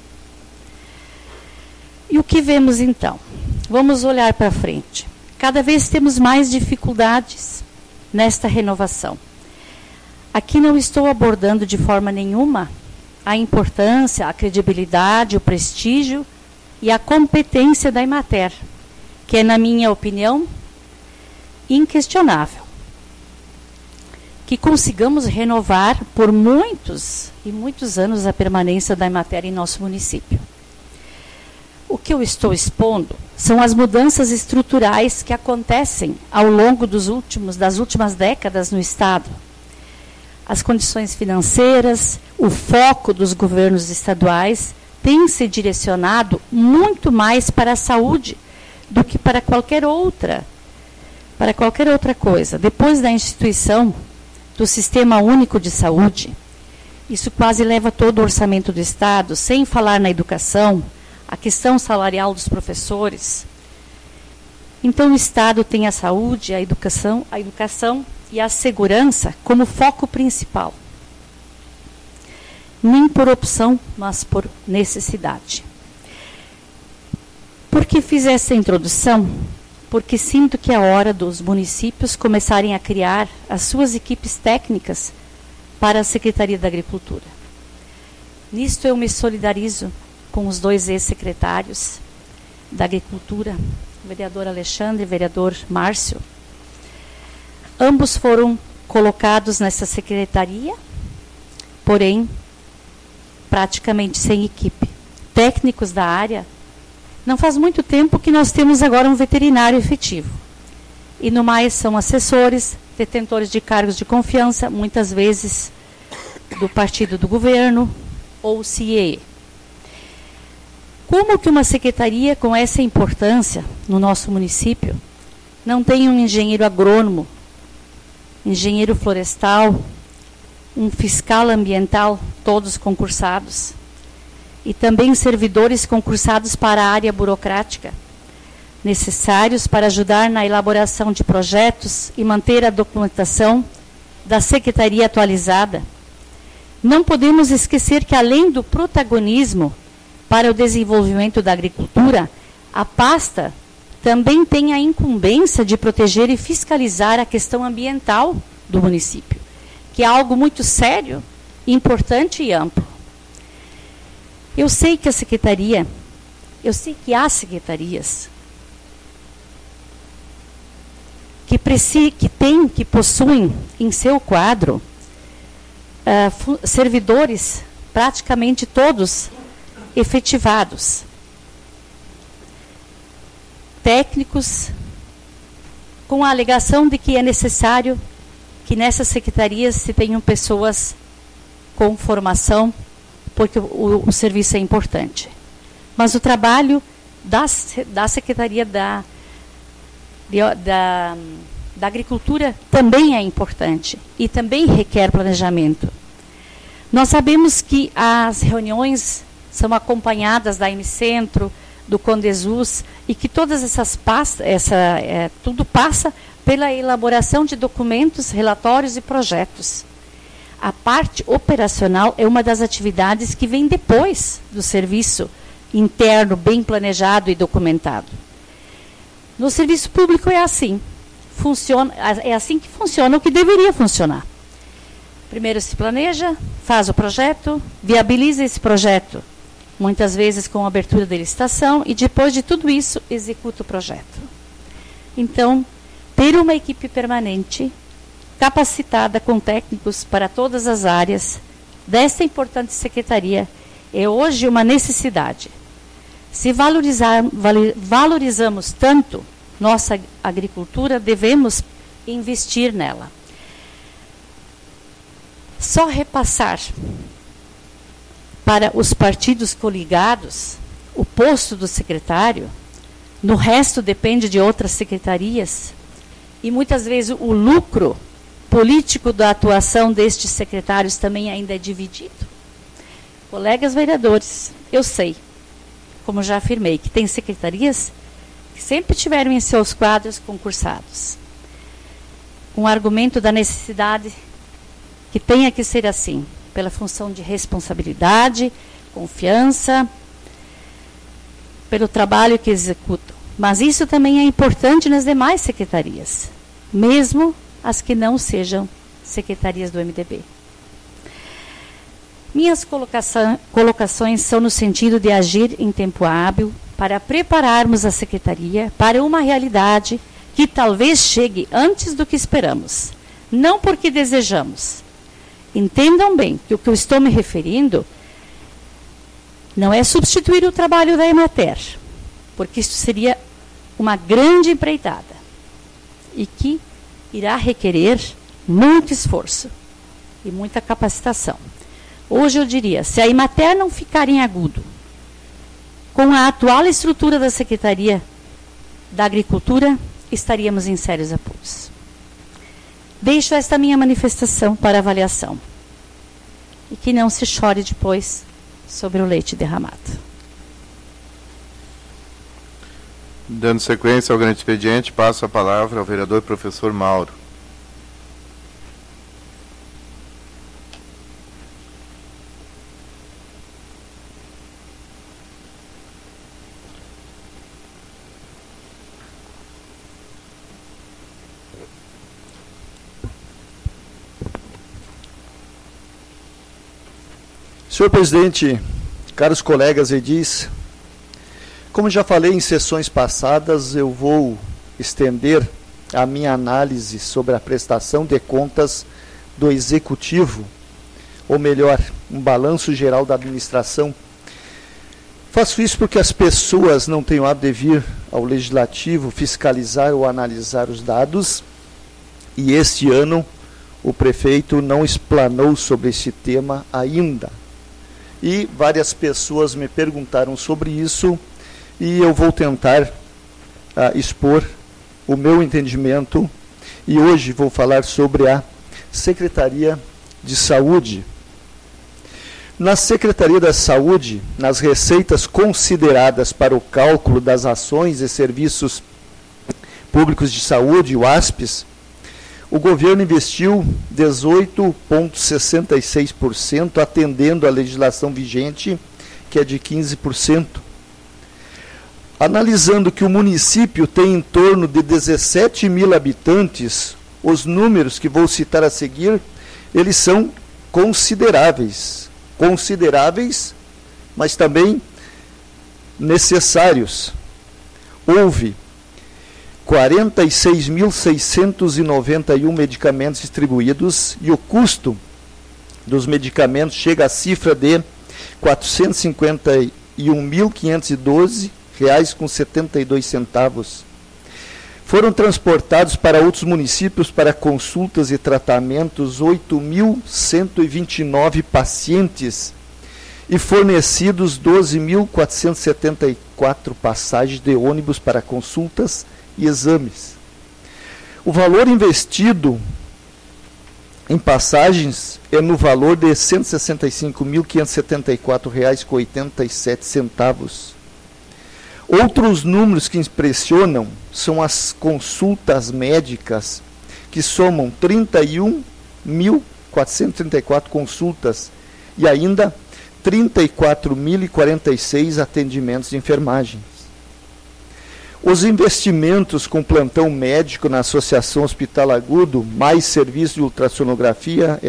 E o que vemos então? Vamos olhar para frente. Cada vez temos mais dificuldades nesta renovação. Aqui não estou abordando de forma nenhuma a importância, a credibilidade, o prestígio e a competência da Emater, que é, na minha opinião, inquestionável. Que consigamos renovar por muitos e muitos anos a permanência da Emater em nosso município. O que eu estou expondo são as mudanças estruturais que acontecem ao longo das últimas décadas no Estado. As condições financeiras, o foco dos governos estaduais tem se direcionado muito mais para a saúde do que para qualquer outra coisa. Depois da instituição do Sistema Único de Saúde, isso quase leva todo o orçamento do Estado, sem falar na educação, a questão salarial dos professores. Então o Estado tem a saúde, a educação e a segurança como foco principal. Nem por opção, mas por necessidade. Por que fiz essa introdução? Porque sinto que é hora dos municípios começarem a criar as suas equipes técnicas para a Secretaria da Agricultura. Nisto eu me solidarizo com os 2 ex-secretários da Agricultura, o vereador Alexandre e o vereador Márcio. Ambos foram colocados nessa secretaria, porém, praticamente sem equipe. Técnicos da área, não faz muito tempo que nós temos agora um veterinário efetivo. E no mais são assessores, detentores de cargos de confiança, muitas vezes do partido do governo ou CIE. Como que uma secretaria com essa importância no nosso município não tem um engenheiro agrônomo, engenheiro florestal, um fiscal ambiental, todos concursados, e também servidores concursados para a área burocrática, necessários para ajudar na elaboração de projetos e manter a documentação da secretaria atualizada? Não podemos esquecer que, além do protagonismo para o desenvolvimento da agricultura, a pasta também tem a incumbência de proteger e fiscalizar a questão ambiental do município, que é algo muito sério, importante e amplo. Eu sei que há secretarias que possuem em seu quadro servidores, praticamente todos efetivados, técnicos, com a alegação de que é necessário que nessas secretarias se tenham pessoas com formação, porque o serviço é importante. Mas o trabalho da Secretaria da Agricultura também é importante e também requer planejamento. Nós sabemos que as reuniões são acompanhadas da M-Centro, do Condesus, e que todas essas tudo passa pela elaboração de documentos, relatórios e projetos. A parte operacional é uma das atividades que vem depois do serviço interno bem planejado e documentado. No serviço público é assim. É assim que funciona o que deveria funcionar. Primeiro se planeja, faz o projeto, viabiliza esse projeto, muitas vezes com abertura de licitação, e depois de tudo isso, executa o projeto. Então, ter uma equipe permanente, capacitada com técnicos para todas as áreas desta importante secretaria é hoje uma necessidade. Se valorizamos tanto nossa agricultura, devemos investir nela. Só repassar para os partidos coligados o posto do secretário, no resto depende de outras secretarias, e muitas vezes o lucro político da atuação destes secretários também ainda é dividido. Colegas vereadores, eu sei, como já afirmei, que tem secretarias que sempre tiveram em seus quadros concursados, com o argumento da necessidade que tenha que ser assim, pela função de responsabilidade, confiança, pelo trabalho que executam. Mas isso também é importante nas demais secretarias, mesmo as que não sejam secretarias do MDB. Minhas colocações são no sentido de agir em tempo hábil para prepararmos a secretaria para uma realidade que talvez chegue antes do que esperamos, não porque desejamos. Entendam bem que o que eu estou me referindo não é substituir o trabalho da Emater, porque isso seria uma grande empreitada e que irá requerer muito esforço e muita capacitação. Hoje eu diria, se a Emater não ficar em Agudo, com a atual estrutura da Secretaria da Agricultura, estaríamos em sérios apuros. Deixo esta minha manifestação para avaliação. E que não se chore depois sobre o leite derramado. Dando sequência ao grande expediente, passo a palavra ao vereador professor Mauro. Senhor presidente, caros colegas edis, como já falei em sessões passadas, eu vou estender a minha análise sobre a prestação de contas do Executivo, ou melhor, um balanço geral da administração. Faço isso porque as pessoas não têm o hábito de vir ao Legislativo fiscalizar ou analisar os dados, e este ano o prefeito não explanou sobre esse tema ainda. E várias pessoas me perguntaram sobre isso e eu vou tentar expor o meu entendimento e hoje vou falar sobre a Secretaria de Saúde. Na Secretaria da Saúde, nas receitas consideradas para o cálculo das ações e serviços públicos de saúde, o ASPES, o governo investiu 18,66%, atendendo à legislação vigente, que é de 15%. Analisando que o município tem em torno de 17 mil habitantes, os números que vou citar a seguir, eles são consideráveis. Consideráveis, mas também necessários. Houve 46.691 medicamentos distribuídos e o custo dos medicamentos chega à cifra de R$ 451.512,72. Foram transportados para outros municípios para consultas e tratamentos 8.129 pacientes e fornecidos 12.474 passagens de ônibus para consultas e exames. O valor investido em passagens é no valor de R$ 165.574,87. Outros números que impressionam são as consultas médicas, que somam 31.434 consultas e ainda 34.046 atendimentos de enfermagem. Os investimentos com plantão médico na Associação Hospital Agudo, mais serviço de ultrassonografia,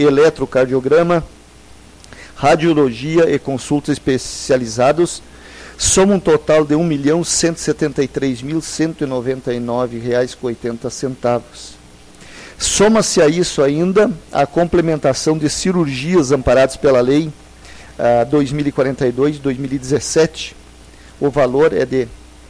eletrocardiograma, radiologia e consultas especializados, soma um total de R$ 1.173.199,80. Soma-se a isso ainda a complementação de cirurgias amparadas pela Lei 2042 de 2017. O valor é de R$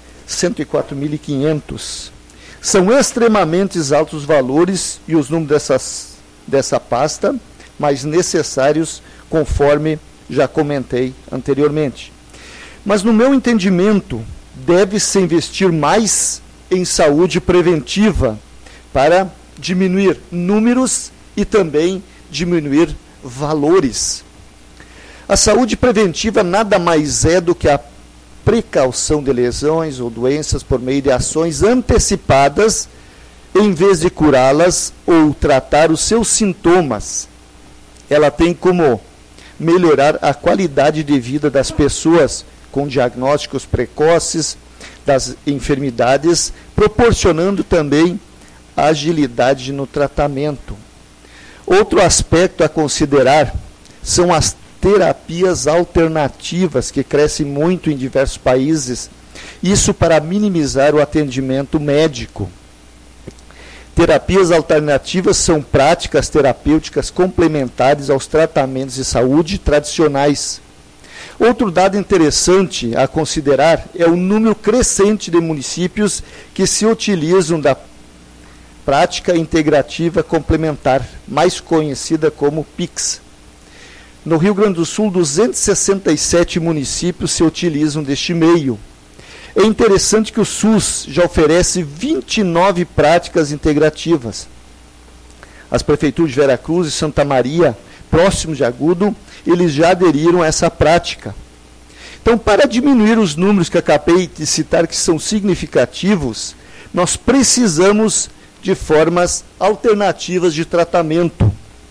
104.500. São extremamente altos os valores e os números dessa pasta, mas necessários, conforme já comentei anteriormente. Mas, no meu entendimento, deve-se investir mais em saúde preventiva para diminuir números e também diminuir valores. A saúde preventiva nada mais é do que a precaução de lesões ou doenças por meio de ações antecipadas, em vez de curá-las ou tratar os seus sintomas. Ela tem como melhorar a qualidade de vida das pessoas com diagnósticos precoces das enfermidades, proporcionando também agilidade no tratamento. Outro aspecto a considerar são as terapias alternativas, que crescem muito em diversos países, isso para minimizar o atendimento médico. Terapias alternativas são práticas terapêuticas complementares aos tratamentos de saúde tradicionais. Outro dado interessante a considerar é o número crescente de municípios que se utilizam da prática integrativa complementar, mais conhecida como PICS. No Rio Grande do Sul, 267 municípios se utilizam deste meio. É interessante que o SUS já oferece 29 práticas integrativas. As prefeituras de Veracruz e Santa Maria, próximos de Agudo, eles já aderiram a essa prática. Então, para diminuir os números que acabei de citar, que são significativos, nós precisamos de formas alternativas de tratamento.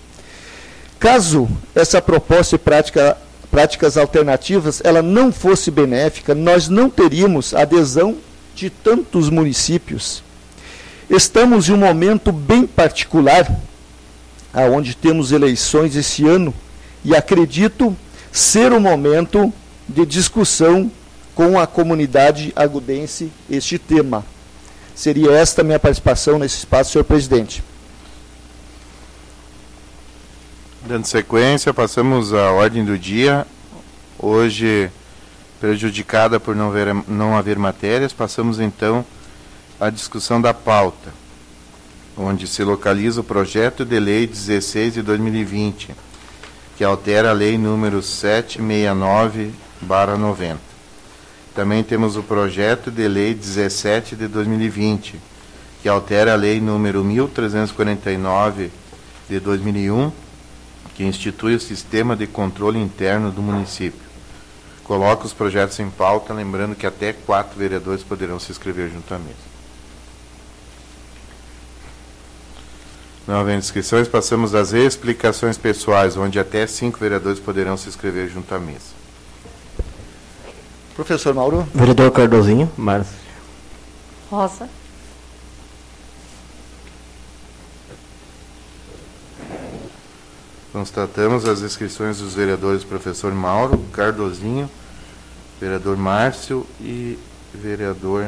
Caso essa proposta de práticas alternativas ela não fosse benéfica, nós não teríamos adesão de tantos municípios. Estamos em um momento bem particular, onde temos eleições esse ano, e acredito ser um momento de discussão com a comunidade agudense este tema. Seria esta a minha participação nesse espaço, senhor presidente. Dando sequência, passamos à ordem do dia. Hoje, prejudicada por não haver matérias, passamos então à discussão da pauta, onde se localiza o projeto de lei 16 de 2020, que altera a lei número 769/90. Também temos o projeto de lei 17 de 2020, que altera a lei número 1349 de 2001, que institui o sistema de controle interno do município. Coloca os projetos em pauta, lembrando que até 4 vereadores poderão se inscrever junto à mesa. Não havendo inscrições, passamos às explicações pessoais, onde até 5 vereadores poderão se inscrever junto à mesa. Professor Mauro. Vereador Cardozinho. Márcio. Rosa. Constatamos as inscrições dos vereadores professor Mauro, Cardozinho, vereador Márcio e vereador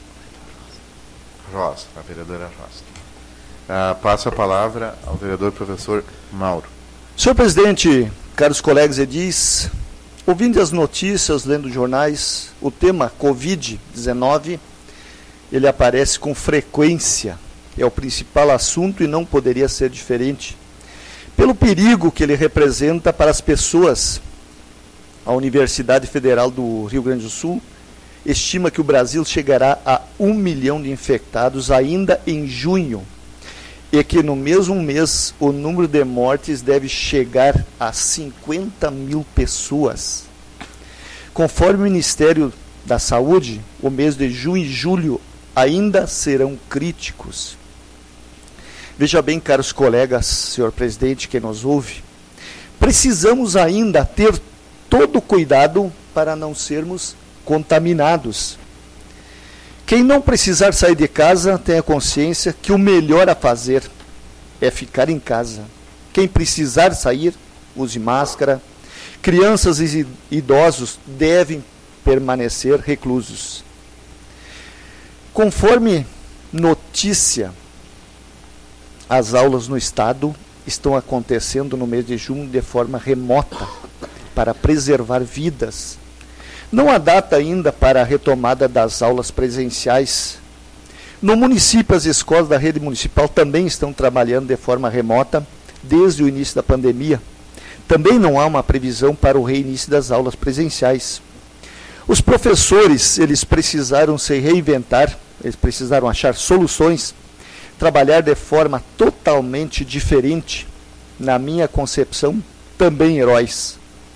Rosa, a vereadora Rosa. Passo a palavra ao vereador professor Mauro. Senhor presidente, caros colegas edis, ouvindo as notícias, lendo jornais, o tema Covid-19, ele aparece com frequência, é o principal assunto e não poderia ser diferente. Pelo perigo que ele representa para as pessoas, a Universidade Federal do Rio Grande do Sul estima que o Brasil chegará a 1 milhão de infectados ainda em junho, e que no mesmo mês o número de mortes deve chegar a 50 mil pessoas. Conforme o Ministério da Saúde, o mês de junho e julho ainda serão críticos. Veja bem, caros colegas, senhor presidente, que nos ouve, precisamos ainda ter todo o cuidado para não sermos contaminados. Quem não precisar sair de casa, tenha consciência que o melhor a fazer é ficar em casa. Quem precisar sair, use máscara. Crianças e idosos devem permanecer reclusos. Conforme notícia, as aulas no Estado estão acontecendo no mês de junho de forma remota, para preservar vidas. Não há data ainda para a retomada das aulas presenciais. No município, as escolas da rede municipal também estão trabalhando de forma remota desde o início da pandemia. Também não há uma previsão para o reinício das aulas presenciais. Os professores, eles precisaram se reinventar, eles precisaram achar soluções, trabalhar de forma totalmente diferente. Na minha concepção, também heróis.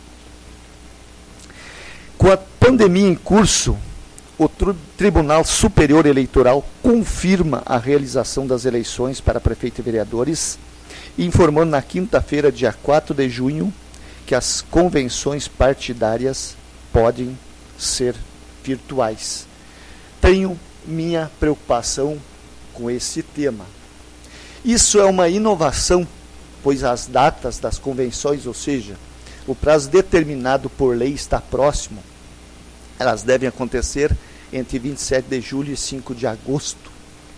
Com a pandemia em curso, o Tribunal Superior Eleitoral confirma a realização das eleições para prefeito e vereadores, informando na quinta-feira, dia 4 de junho, que as convenções partidárias podem ser virtuais. Tenho minha preocupação com esse tema. Isso é uma inovação, pois as datas das convenções, ou seja, o prazo determinado por lei está próximo. Elas devem acontecer entre 27 de julho e 5 de agosto.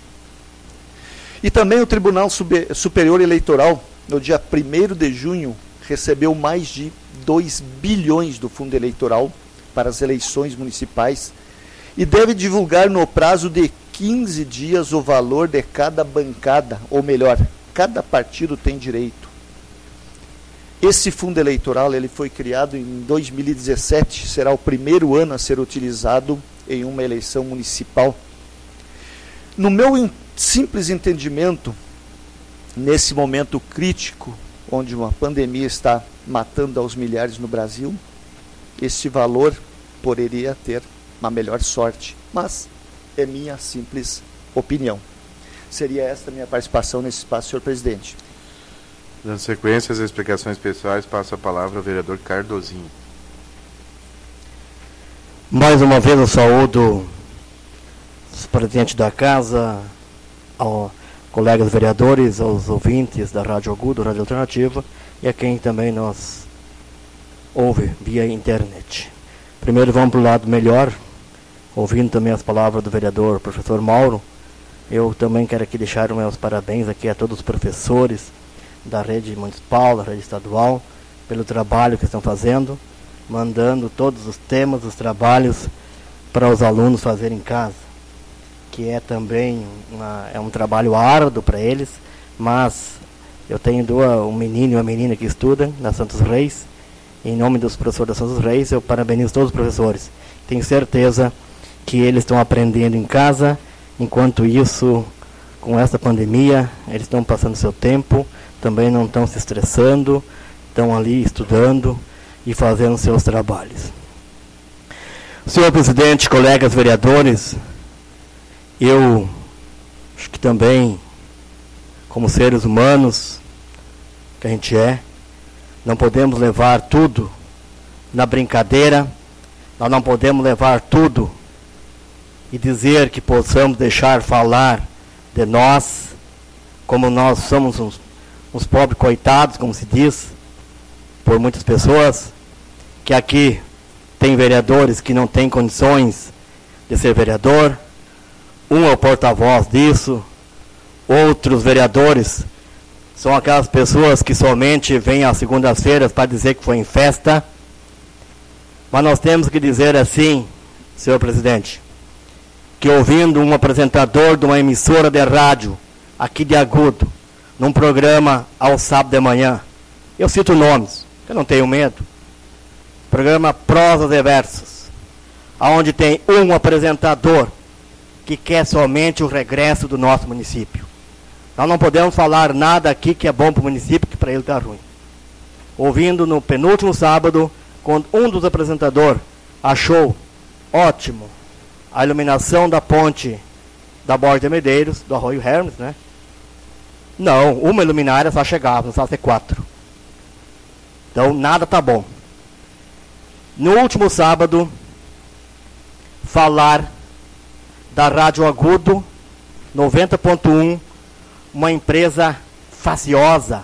E também o Tribunal Superior Eleitoral, no dia 1º de junho, recebeu mais de 2 bilhões do fundo eleitoral para as eleições municipais e deve divulgar no prazo de 15 dias o valor de cada bancada, ou melhor, cada partido tem direito. Esse fundo eleitoral ele foi criado em 2017, será o primeiro ano a ser utilizado em uma eleição municipal. No meu simples entendimento, nesse momento crítico, onde uma pandemia está matando aos milhares no Brasil, esse valor poderia ter uma melhor sorte, mas é minha simples opinião. Seria esta a minha participação nesse espaço, senhor presidente. Dando sequência às explicações pessoais, passo a palavra ao vereador Cardozinho. Mais uma vez eu saúdo os presidentes da casa, aos colegas vereadores, aos ouvintes da Rádio Agudo, Rádio Alternativa, e a quem também nos ouve via internet. Primeiro vamos para o lado melhor, ouvindo também as palavras do vereador professor Mauro. Eu também quero aqui deixar meus parabéns aqui a todos os professores da rede municipal, da rede estadual, pelo trabalho que estão fazendo, mandando todos os temas, os trabalhos para os alunos fazerem em casa, que é também um trabalho árduo para eles, mas eu tenho um menino e uma menina que estudam na Santos Reis. Em nome dos professores da Santos Reis, eu parabenizo todos os professores. Tenho certeza que eles estão aprendendo em casa, enquanto isso, com essa pandemia, eles estão passando seu tempo, também não estão se estressando, estão ali estudando e fazendo seus trabalhos. Senhor presidente, colegas vereadores, eu acho que também, como seres humanos que a gente é, não podemos levar tudo na brincadeira, nós não podemos levar tudo e dizer que possamos deixar falar de nós, como nós somos uns pobres coitados, como se diz, por muitas pessoas, que aqui tem vereadores que não têm condições de ser vereador, um é o porta-voz disso, outros vereadores são aquelas pessoas que somente vêm às segundas-feiras para dizer que foi em festa, mas nós temos que dizer assim, senhor presidente, que ouvindo um apresentador de uma emissora de rádio aqui de Agudo, num programa ao sábado de manhã, eu cito nomes, eu não tenho medo, programa Prosas e Versos, onde tem um apresentador que quer somente o regresso do nosso município. Nós não podemos falar nada aqui que é bom para o município, que para ele está ruim. Ouvindo no penúltimo sábado, quando um dos apresentadores achou ótimo a iluminação da ponte da Borda de Medeiros, do Arroio Hermes, né? Não, uma luminária só chegava, não precisava ser 4. Então, nada tá bom. No último sábado, falar da Rádio Agudo, 90.1, uma empresa faciosa,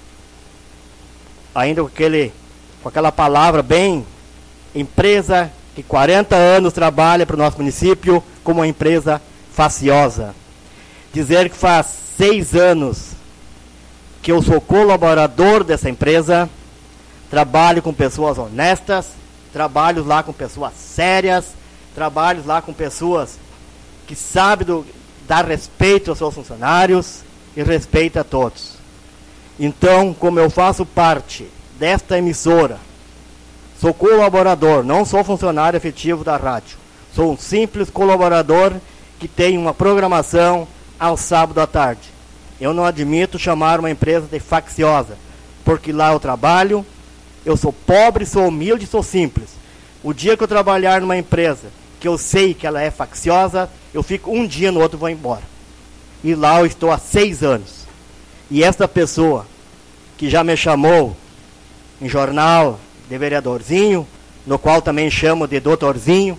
ainda com aquela palavra bem, empresa que 40 anos trabalha para o nosso município como uma empresa faciosa. Dizer que faz 6 anos que eu sou colaborador dessa empresa, trabalho com pessoas honestas, trabalho lá com pessoas sérias, trabalho lá com pessoas que sabem dar respeito aos seus funcionários e respeito a todos. Então, como eu faço parte desta emissora, sou colaborador, não sou funcionário efetivo da rádio, sou um simples colaborador que tem uma programação ao sábado à tarde. Eu não admito chamar uma empresa de facciosa, porque lá eu trabalho, eu sou pobre, sou humilde, sou simples. O dia que eu trabalhar numa empresa que eu sei que ela é facciosa, eu fico um dia, no outro vou embora. E lá eu estou há 6 anos. E esta pessoa que já me chamou em jornal de vereadorzinho, no qual também chamo de doutorzinho,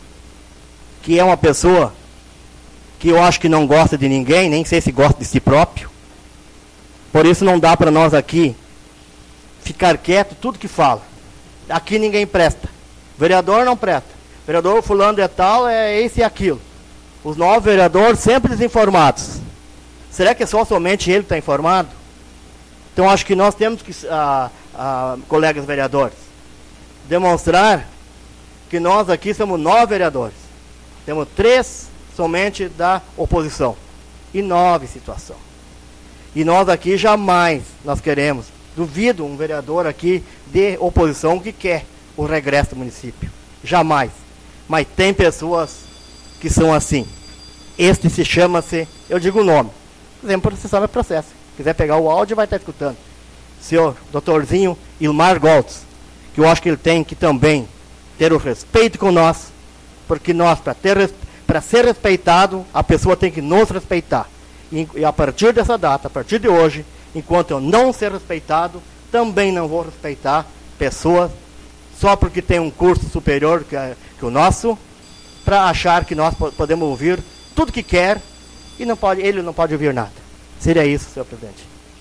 que é uma pessoa que eu acho que não gosta de ninguém, nem sei se gosta de si próprio. Por isso não dá para nós aqui ficar quieto tudo que fala. Aqui ninguém presta. Vereador não presta. Vereador fulano é tal, é esse e aquilo. Os 9 vereadores sempre desinformados. Será que é somente ele que está informado? Então acho que nós temos que, colegas vereadores, demonstrar que nós aqui somos 9 vereadores. Temos 3 somente da oposição e 9 situação. E nós aqui jamais nós queremos, duvido um vereador aqui de oposição que quer o regresso do município. Jamais. Mas tem pessoas que são assim. Este se chama-se, eu digo o nome, exemplo processual é processo. Se quiser pegar o áudio, vai estar escutando. Senhor doutorzinho Ilmar Goltz, que eu acho que ele tem que também ter o respeito com nós, porque nós, para ser respeitado, a pessoa tem que nos respeitar. E a partir dessa data, a partir de hoje, enquanto eu não ser respeitado, também não vou respeitar pessoas só porque tem um curso superior que o nosso, para achar que nós podemos ouvir tudo que quer e ele não pode ouvir nada. Seria isso, senhor presidente.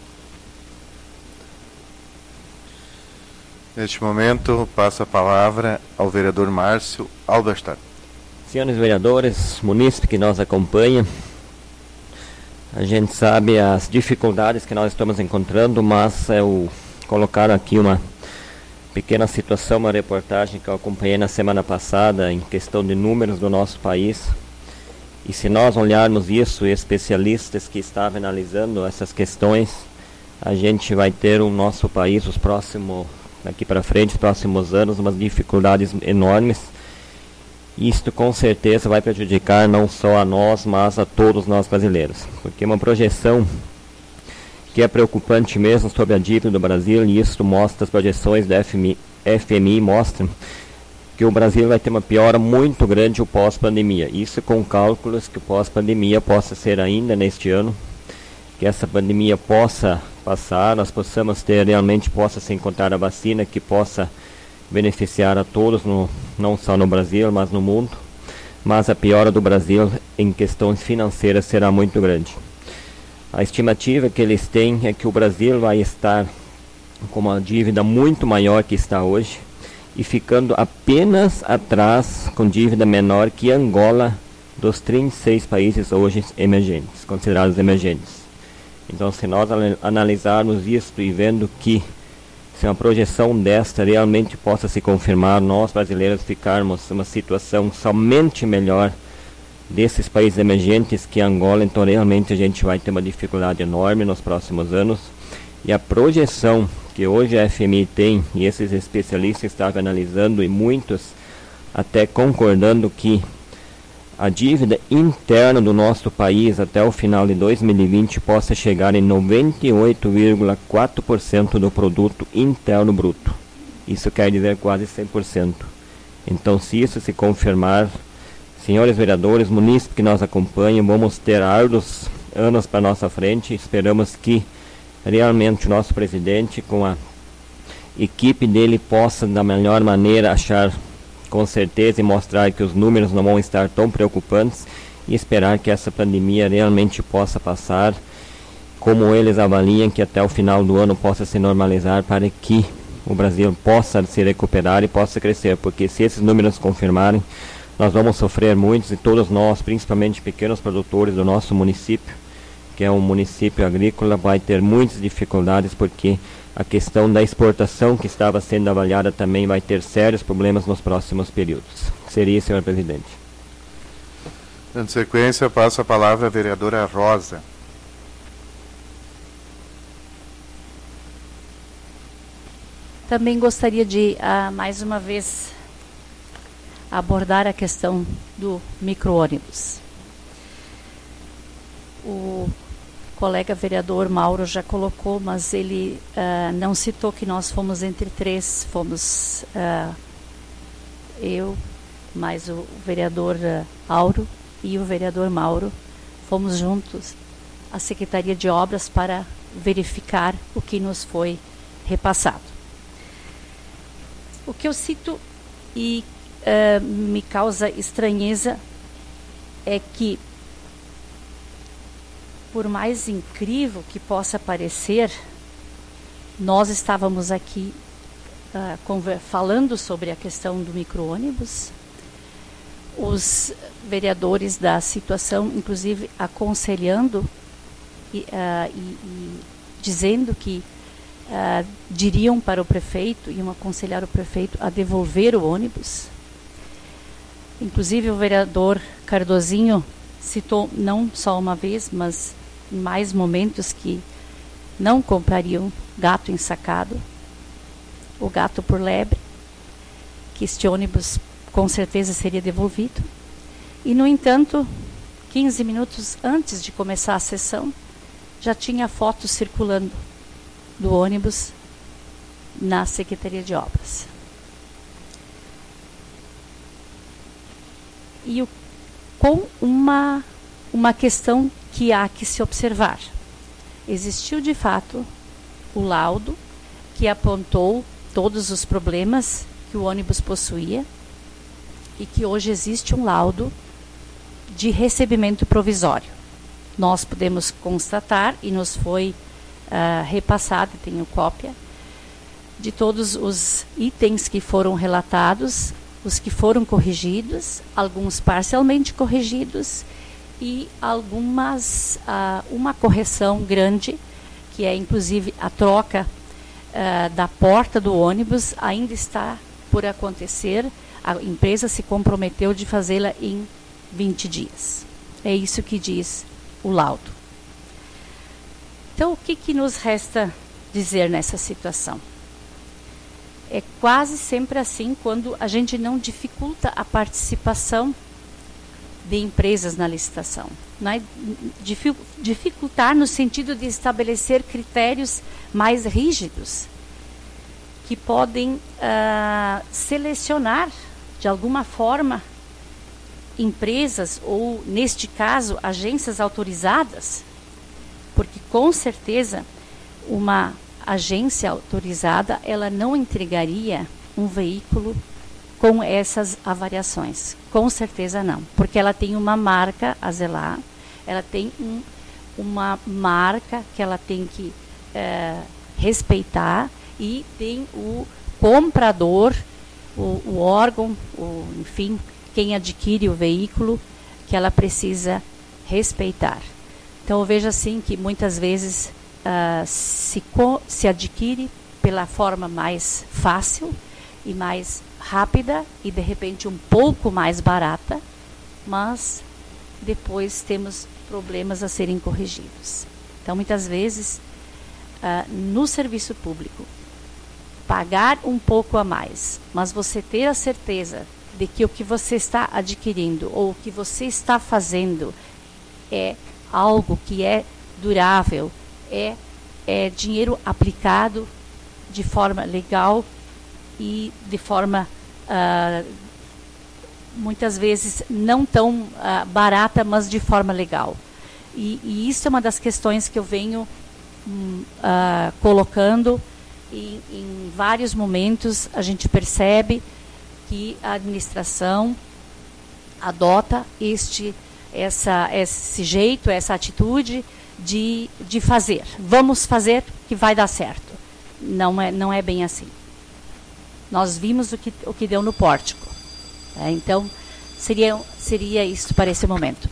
Neste momento, passo a palavra ao vereador Márcio Alberstadt. Senhores vereadores, munícipes que nos acompanham, a gente sabe as dificuldades que nós estamos encontrando, mas eu colocar aqui uma pequena situação, uma reportagem que eu acompanhei na semana passada em questão de números do nosso país. E se nós olharmos isso, especialistas que estavam analisando essas questões, a gente vai ter o nosso país, daqui para frente, os próximos anos, umas dificuldades enormes. Isto com certeza vai prejudicar não só a nós, mas a todos nós brasileiros. Porque uma projeção que é preocupante mesmo sobre a dívida do Brasil, e isso mostra, as projeções da FMI mostram que o Brasil vai ter uma piora muito grande o pós-pandemia. Isso com cálculos que o pós-pandemia possa ser ainda neste ano, que essa pandemia possa passar, nós possamos ter realmente, possa se encontrar a vacina que possa beneficiar a todos, não só no Brasil, mas no mundo. Mas a piora do Brasil em questões financeiras será muito grande. A estimativa que eles têm é que o Brasil vai estar com uma dívida muito maior que está hoje, e ficando apenas atrás, com dívida menor que Angola, dos 36 países hoje emergentes, considerados emergentes. Então, se nós analisarmos isso e vendo que se uma projeção desta realmente possa se confirmar, nós brasileiros ficarmos numa situação somente melhor desses países emergentes que Angola, então realmente a gente vai ter uma dificuldade enorme nos próximos anos. E a projeção que hoje a FMI tem, e esses especialistas estavam analisando, e muitos até concordando, que a dívida interna do nosso país até o final de 2020 possa chegar em 98,4% do produto interno bruto. Isso quer dizer quase 100%. Então, se isso se confirmar, senhores vereadores, munícipes que nos acompanham, vamos ter árduos anos para nossa frente. Esperamos que realmente o nosso presidente, com a equipe dele, possa da melhor maneira achar com certeza e mostrar que os números não vão estar tão preocupantes, e esperar que essa pandemia realmente possa passar, como eles avaliam, que até o final do ano possa se normalizar, para que o Brasil possa se recuperar e possa crescer, porque se esses números confirmarem, nós vamos sofrer muitos, e todos nós, principalmente pequenos produtores do nosso município, que é um município agrícola, vai ter muitas dificuldades, porque a questão da exportação que estava sendo avaliada também vai ter sérios problemas nos próximos períodos. Seria, senhor presidente. Dando sequência, passo a palavra à vereadora Rosa. Também gostaria de, mais uma vez, abordar a questão do micro-ônibus. O colega vereador Mauro já colocou, mas ele não citou que nós fomos entre três, fomos eu, mais o vereador Auro e o vereador Mauro, fomos juntos à Secretaria de Obras para verificar o que nos foi repassado. O que eu cito e me causa estranheza é que, por mais incrível que possa parecer, nós estávamos aqui falando sobre a questão do micro-ônibus, os vereadores da situação, inclusive, aconselhando e dizendo que diriam para o prefeito, iam aconselhar o prefeito a devolver o ônibus. Inclusive, o vereador Cardozinho citou não só uma vez, mas em mais momentos, que não comprariam gato ensacado, o gato por lebre, que este ônibus com certeza seria devolvido. E, no entanto, 15 minutos antes de começar a sessão, já tinha fotos circulando do ônibus na Secretaria de Obras. E com uma questão que há que se observar. Existiu, de fato, o laudo que apontou todos os problemas que o ônibus possuía, e que hoje existe um laudo de recebimento provisório. Nós podemos constatar, e nos foi repassado, tenho cópia, de todos os itens que foram relatados, os que foram corrigidos, alguns parcialmente corrigidos, e algumas, uma correção grande, que é inclusive a troca da porta do ônibus, ainda está por acontecer. A empresa se comprometeu de fazê-la em 20 dias. É isso que diz o laudo. Então, o que nos resta dizer nessa situação? É quase sempre assim quando a gente não dificulta a participação de empresas na licitação. Não é? Dificultar no sentido de estabelecer critérios mais rígidos, que podem selecionar, de alguma forma, empresas ou, neste caso, agências autorizadas, porque, com certeza, uma agência autorizada, ela não entregaria um veículo com essas avaliações. Com certeza não, porque ela tem uma marca a zelar, ela tem uma marca que ela tem que respeitar, e tem o comprador, o órgão, enfim, quem adquire o veículo, que ela precisa respeitar. Então, eu vejo assim que muitas vezes se adquire pela forma mais fácil e mais rápida, e de repente um pouco mais barata, mas depois temos problemas a serem corrigidos. Então, muitas vezes, no serviço público, pagar um pouco a mais, mas você ter a certeza de que o que você está adquirindo ou o que você está fazendo é algo que é durável, é dinheiro aplicado de forma legal e de forma muitas vezes não tão barata, mas de forma legal. E isso é uma das questões que eu venho colocando. Em vários momentos a gente percebe que a administração adota esse jeito, essa atitude de fazer. Vamos fazer que vai dar certo. Não é bem assim. Nós vimos o que deu no pórtico. Então, seria isso para esse momento.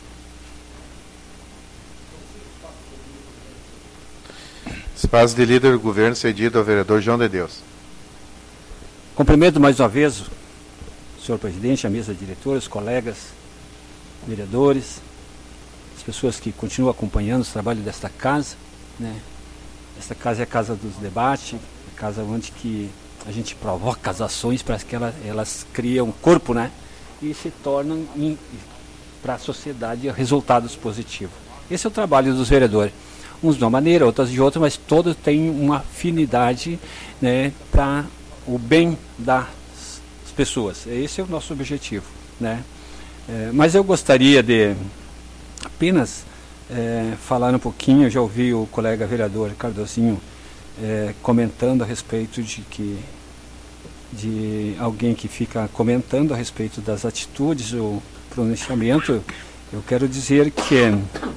Espaço de líder do governo cedido ao vereador João de Deus. Cumprimento mais uma vez o senhor presidente, a mesa diretora, os colegas vereadores, as pessoas que continuam acompanhando o trabalho desta casa, né? Esta casa é a casa dos debates, a casa onde que a gente provoca as ações para que elas criam corpo, né? E se tornam para a sociedade resultados positivos. Esse é o trabalho dos vereadores. Uns de uma maneira, outros de outra, mas todos têm uma afinidade, né, para o bem das pessoas. Esse é o nosso objetivo, né? Mas eu gostaria de apenas falar um pouquinho. Eu já ouvi o colega vereador Cardozinho comentando a respeito de alguém que fica comentando a respeito das atitudes ou pronunciamento. Eu quero dizer que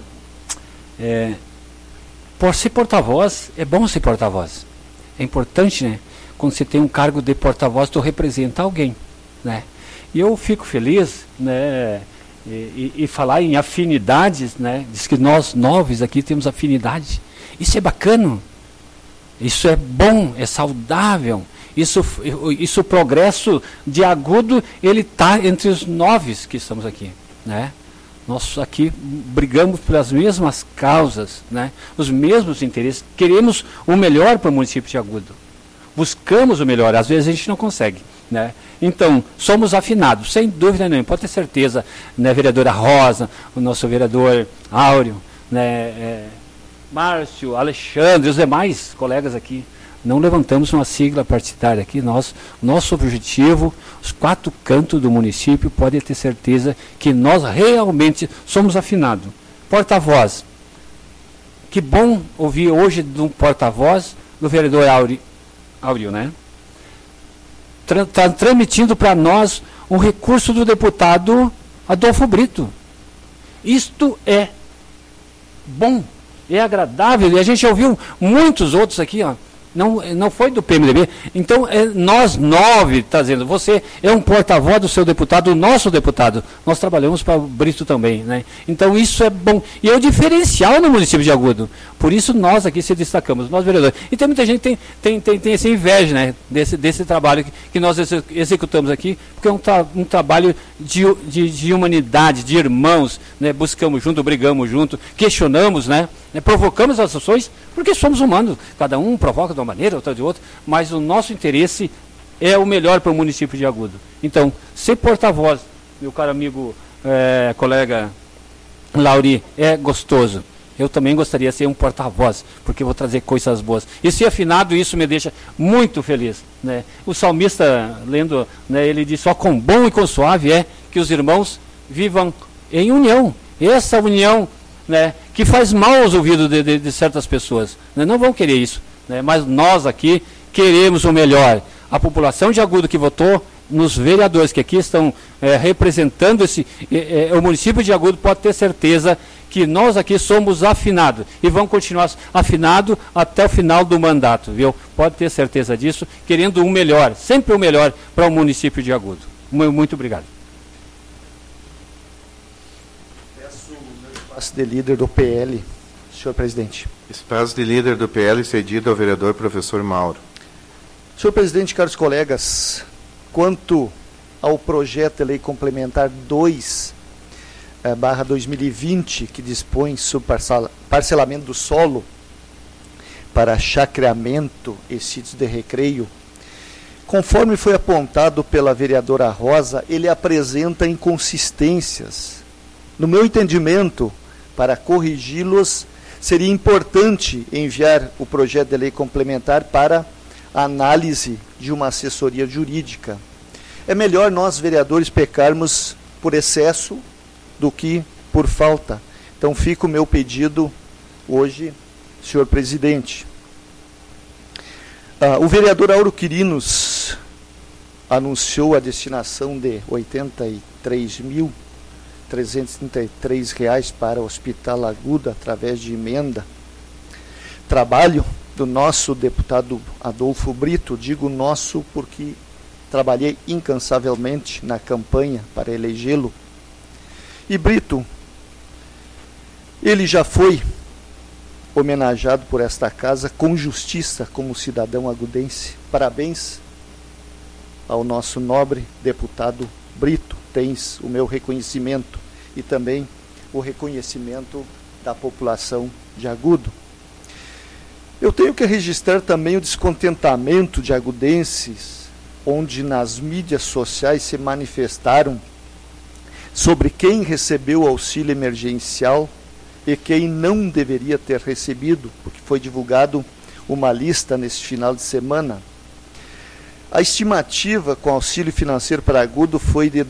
por ser porta-voz, é bom ser porta-voz. É importante, né? Quando você tem um cargo de porta-voz, tu representa alguém, né? E eu fico feliz, né? E falar em afinidades, né? Diz que nós novos aqui temos afinidade. Isso é bacana. Isso é bom, é saudável. Isso o progresso de Agudo, ele está entre os novos que estamos aqui, né? Nós aqui brigamos pelas mesmas causas, né? Os mesmos interesses. Queremos o melhor para o município de Agudo. Buscamos o melhor, às vezes a gente não consegue, né? Então, somos afinados, sem dúvida nenhuma. Pode ter certeza, né, vereadora Rosa, o nosso vereador Áureo, né, Márcio, Alexandre, os demais colegas aqui. Não levantamos uma sigla partidária aqui. Nosso objetivo, os 4 cantos do município, pode ter certeza que nós realmente somos afinados. Porta-voz. Que bom ouvir hoje de um porta-voz do vereador Áureo, né? Transmitindo para nós um recurso do deputado Adolfo Brito. Isto é bom, é agradável, e a gente ouviu muitos outros aqui, ó. Não foi do PMDB. Então, nós 9 trazendo. Você é um porta-voz do seu deputado, do nosso deputado. Nós trabalhamos para o Brito também, né? Então, isso é bom. E é o diferencial no município de Agudo. Por isso, nós aqui se destacamos, nós vereadores. E tem muita gente que tem essa inveja, né, desse trabalho que nós executamos aqui, porque é um trabalho de humanidade, de irmãos, né? Buscamos junto, brigamos junto, questionamos, né? Provocamos as ações, porque somos humanos. Cada um provoca de uma maneira, outra de outra, mas o nosso interesse é o melhor para o município de Agudo. Então, ser porta-voz, meu caro amigo, colega Lauri, é gostoso. Eu também gostaria de ser um porta-voz, porque vou trazer coisas boas. E ser afinado, isso me deixa muito feliz, né? O salmista, lendo, né, ele diz: só com bom e com suave é que os irmãos vivam em união. Essa união, né, que faz mal aos ouvidos de certas pessoas, né? Não vão querer isso, né? Mas nós aqui queremos o melhor. A população de Agudo que votou nos vereadores que aqui estão representando o município de Agudo, pode ter certeza que nós aqui somos afinados e vamos continuar afinados até o final do mandato, viu? Pode ter certeza disso, querendo o melhor, sempre o melhor para o município de Agudo. Muito obrigado. Espaço de líder do PL, senhor presidente. Espaço de líder do PL cedido ao vereador professor Mauro. Senhor presidente, caros colegas, quanto ao projeto de lei complementar 2/2020, que dispõe sobre parcelamento do solo para chacreamento e sítios de recreio, conforme foi apontado pela vereadora Rosa, ele apresenta inconsistências. No meu entendimento, para corrigi-los, seria importante enviar o projeto de lei complementar para análise de uma assessoria jurídica. É melhor nós, vereadores, pecarmos por excesso do que por falta. Então, fica o meu pedido hoje, senhor presidente. O vereador Auro Quirinos anunciou a destinação de R$ 83.333 para o Hospital Agudo através de emenda. Trabalho do nosso deputado Adolfo Brito, digo nosso porque trabalhei incansavelmente na campanha para elegê-lo. E Brito, ele já foi homenageado por esta casa com justiça como cidadão agudense. Parabéns ao nosso nobre deputado Brito. Tens o meu reconhecimento e também o reconhecimento da população de Agudo. Eu tenho que registrar também o descontentamento de agudenses, onde nas mídias sociais se manifestaram sobre quem recebeu o auxílio emergencial e quem não deveria ter recebido, porque foi divulgado uma lista nesse final de semana. A estimativa com auxílio financeiro para Agudo foi de R$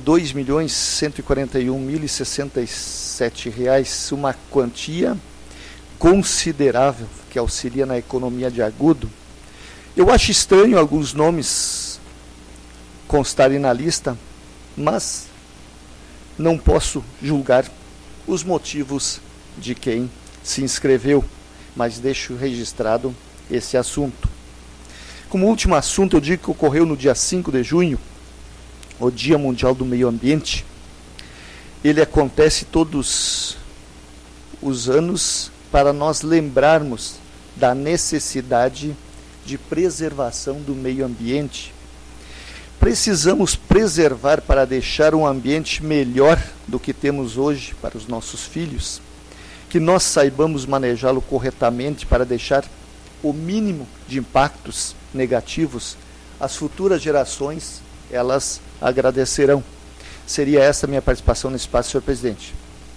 2.141.067, uma quantia considerável que auxilia na economia de Agudo. Eu acho estranho alguns nomes constarem na lista, mas não posso julgar os motivos de quem se inscreveu, mas deixo registrado esse assunto. Como último assunto, eu digo que ocorreu no dia 5 de junho, o Dia Mundial do Meio Ambiente. Ele acontece todos os anos para nós lembrarmos da necessidade de preservação do meio ambiente. Precisamos preservar para deixar um ambiente melhor do que temos hoje para os nossos filhos, que nós saibamos manejá-lo corretamente para deixar o mínimo de impactos negativos. As futuras gerações, elas agradecerão. Seria essa a minha participação nesse espaço, senhor presidente.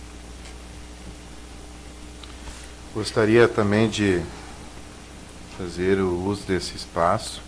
Gostaria também de fazer o uso desse espaço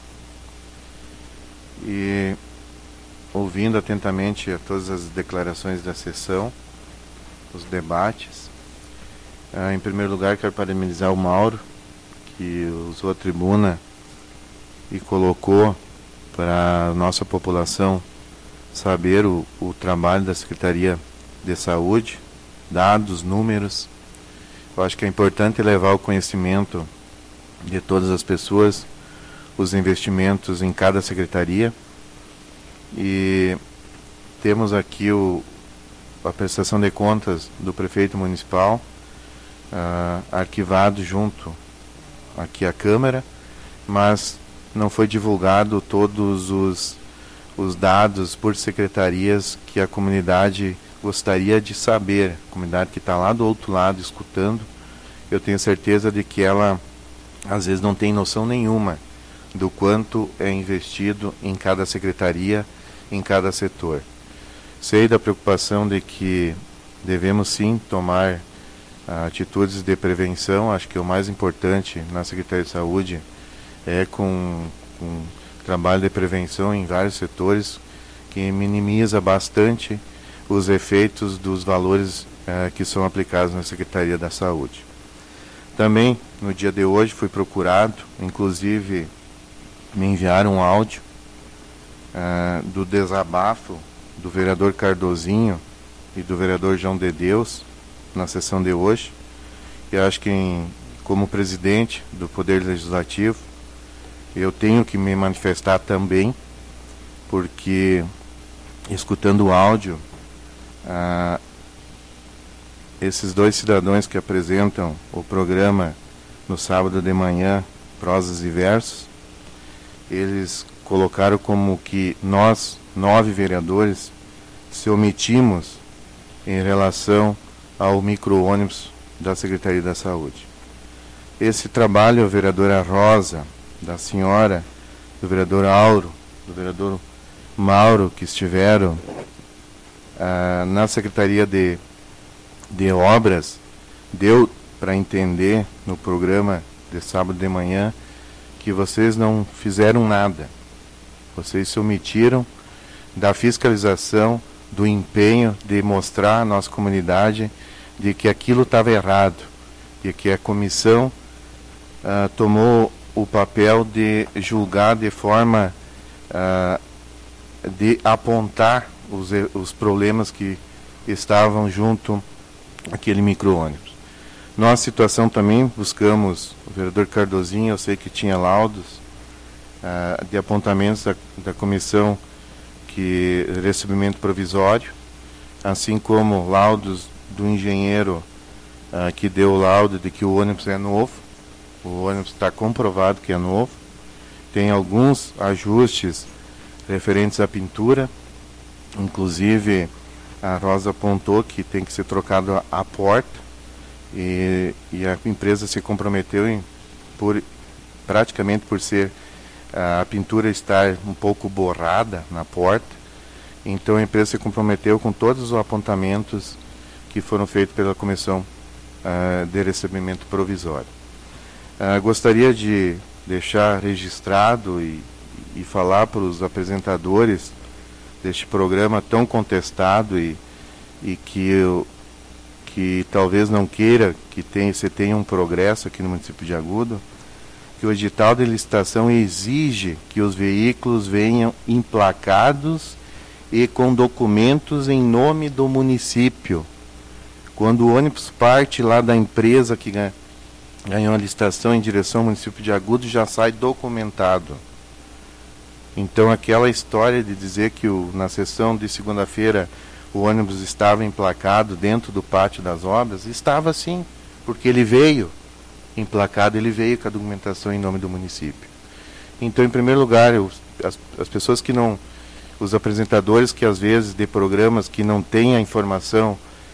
e, ouvindo atentamente a todas as declarações da sessão, os debates, em primeiro lugar quero parabenizar o Mauro, que usou a tribuna e colocou para a nossa população saber o trabalho da Secretaria de Saúde, dados, números. Eu acho que é importante levar o conhecimento de todas as pessoas, os investimentos em cada secretaria. E temos aqui a prestação de contas do prefeito municipal, arquivado junto aqui à Câmara, mas não foi divulgado todos os dados por secretarias que a comunidade gostaria de saber, a comunidade que está lá do outro lado escutando. Eu tenho certeza de que ela às vezes não tem noção nenhuma do quanto é investido em cada secretaria, em cada setor. Sei da preocupação de que devemos sim tomar atitudes de prevenção. Acho que o mais importante na Secretaria de Saúde é com trabalho de prevenção em vários setores, que minimiza bastante os efeitos dos valores que são aplicados na Secretaria da Saúde. Também, no dia de hoje, fui procurado, inclusive me enviaram um áudio do desabafo do vereador Cardozinho e do vereador João de Deus na sessão de hoje. E acho que, como presidente do Poder Legislativo, eu tenho que me manifestar também, porque, escutando o áudio, esses dois cidadãos que apresentam o programa no sábado de manhã, Prosas e Versos, eles colocaram como que nós, 9 vereadores, se omitimos em relação ao micro-ônibus da Secretaria da Saúde. Esse trabalho, a vereadora Rosa, da senhora, do vereador Auro, do vereador Mauro, que estiveram na Secretaria de Obras, deu para entender no programa de sábado de manhã que vocês não fizeram nada. Vocês se omitiram da fiscalização, do empenho de mostrar à nossa comunidade de que aquilo estava errado e que a comissão tomou o papel de julgar de forma de apontar os problemas que estavam junto àquele micro-ônibus. Nossa situação também, buscamos, o vereador Cardozinho, eu sei que tinha laudos de apontamentos da Comissão que recebimento provisório, assim como laudos do engenheiro que deu o laudo de que o ônibus é novo. O ônibus está comprovado que é novo. Tem alguns ajustes referentes à pintura, inclusive a Rosa apontou que tem que ser trocado a porta, e a empresa se comprometeu praticamente por ser a pintura estar um pouco borrada na porta. Então a empresa se comprometeu com todos os apontamentos que foram feitos pela comissão de recebimento provisório. Gostaria de deixar registrado e falar para os apresentadores deste programa tão contestado e que talvez não queira que se tenha um progresso aqui no município de Agudo, que o edital de licitação exige que os veículos venham emplacados e com documentos em nome do município. Quando o ônibus parte lá da empresa que ganhou a licitação em direção ao município de Agudo, já sai documentado. Então aquela história de dizer que na sessão de segunda-feira o ônibus estava emplacado dentro do pátio das obras, estava sim, porque ele veio emplacado, ele veio com a documentação em nome do município. Então, em primeiro lugar, as pessoas que não, os apresentadores que às vezes de programas que não têm a informação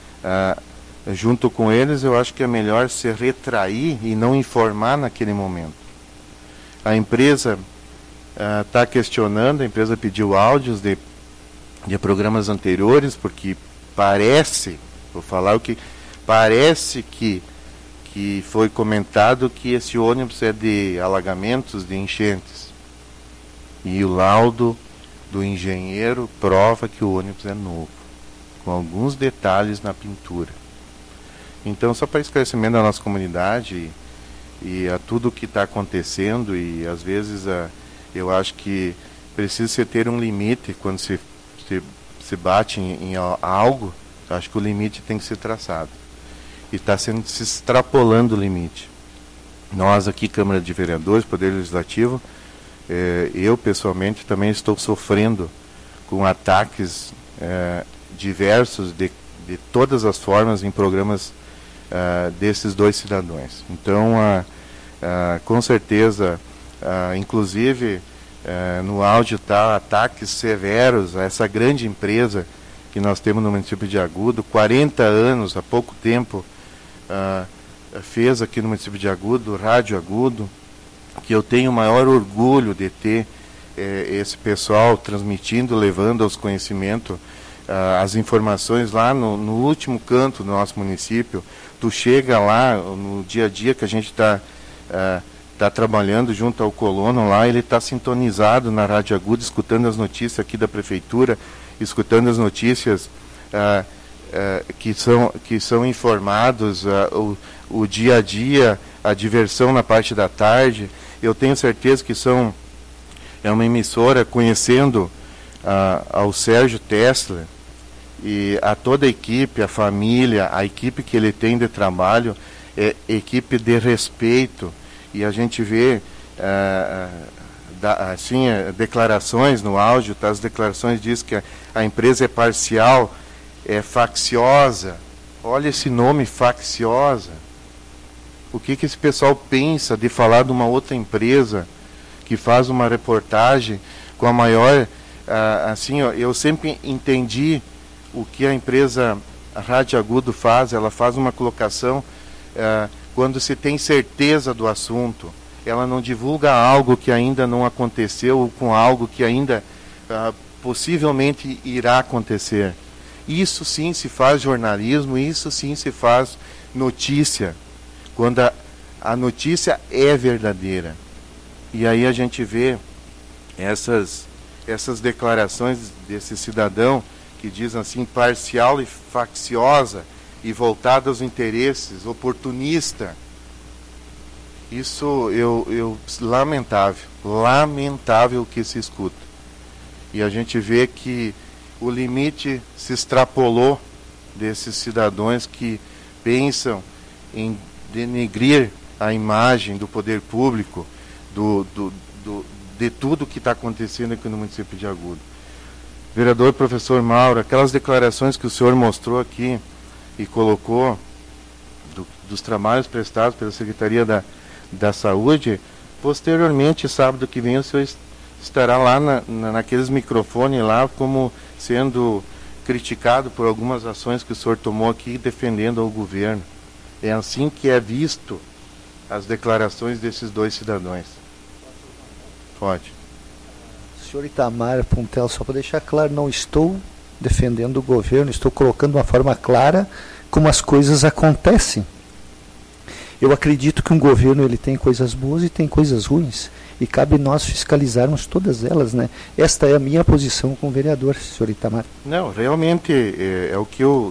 junto com eles, eu acho que é melhor se retrair e não informar naquele momento. A empresa está questionando, a empresa pediu áudios de programas anteriores, porque parece, vou falar o que parece que foi comentado que esse ônibus é de alagamentos, de enchentes. E o laudo do engenheiro prova que o ônibus é novo, com alguns detalhes na pintura. Então, só para esclarecimento da nossa comunidade e a tudo o que está acontecendo, e às vezes eu acho que precisa ter um limite quando se bate em algo. Acho que o limite tem que ser traçado. E está se extrapolando o limite. Nós aqui, Câmara de Vereadores, Poder Legislativo, eu pessoalmente também estou sofrendo com ataques diversos de todas as formas em programas desses dois cidadãos. Então, com certeza, inclusive no áudio está ataques severos a essa grande empresa que nós temos no município de Agudo, 40 anos, há pouco tempo, fez aqui no município de Agudo, Rádio Agudo, que eu tenho o maior orgulho de ter esse pessoal transmitindo, levando aos conhecimentos as informações lá no último canto do nosso município. Tu chega lá no dia a dia que a gente está trabalhando junto ao colono lá, ele está sintonizado na Rádio Agudo, escutando as notícias aqui da prefeitura, escutando as notícias que são informados, o dia a dia, a diversão na parte da tarde. Eu tenho certeza que é uma emissora conhecendo ao Sérgio Tesla e a toda a equipe, a família, a equipe que ele tem de trabalho, equipe de respeito. E a gente vê declarações no áudio, as declarações dizem que a empresa é parcial, é facciosa. Olha esse nome, facciosa. O que esse pessoal pensa de falar de uma outra empresa que faz uma reportagem com a maior... eu sempre entendi o que a empresa Rádio Agudo faz. Ela faz uma colocação quando se tem certeza do assunto. Ela não divulga algo que ainda não aconteceu ou com algo que ainda possivelmente irá acontecer. Isso sim se faz jornalismo, isso sim se faz notícia, quando a notícia é verdadeira. E aí a gente vê essas declarações desse cidadão que diz assim, parcial e facciosa e voltada aos interesses, oportunista. Isso lamentável o que se escuta. E a gente vê que o limite se extrapolou desses cidadãos que pensam em denegrir a imagem do poder público, de tudo que está acontecendo aqui no município de Agudo. Vereador professor Mauro, aquelas declarações que o senhor mostrou aqui e colocou dos trabalhos prestados pela Secretaria da Saúde, posteriormente, sábado que vem, o senhor estará lá naqueles microfones lá como sendo criticado por algumas ações que o senhor tomou aqui defendendo o governo. É assim que é visto as declarações desses dois cidadãos. Pode. Senhor Itamar Puntel, só para deixar claro, não estou defendendo o governo, estou colocando de uma forma clara como as coisas acontecem. Eu acredito que um governo ele tem coisas boas e tem coisas ruins, e cabe nós fiscalizarmos todas elas, né? Esta é a minha posição como vereador, senhor Itamar. Não, realmente é o que eu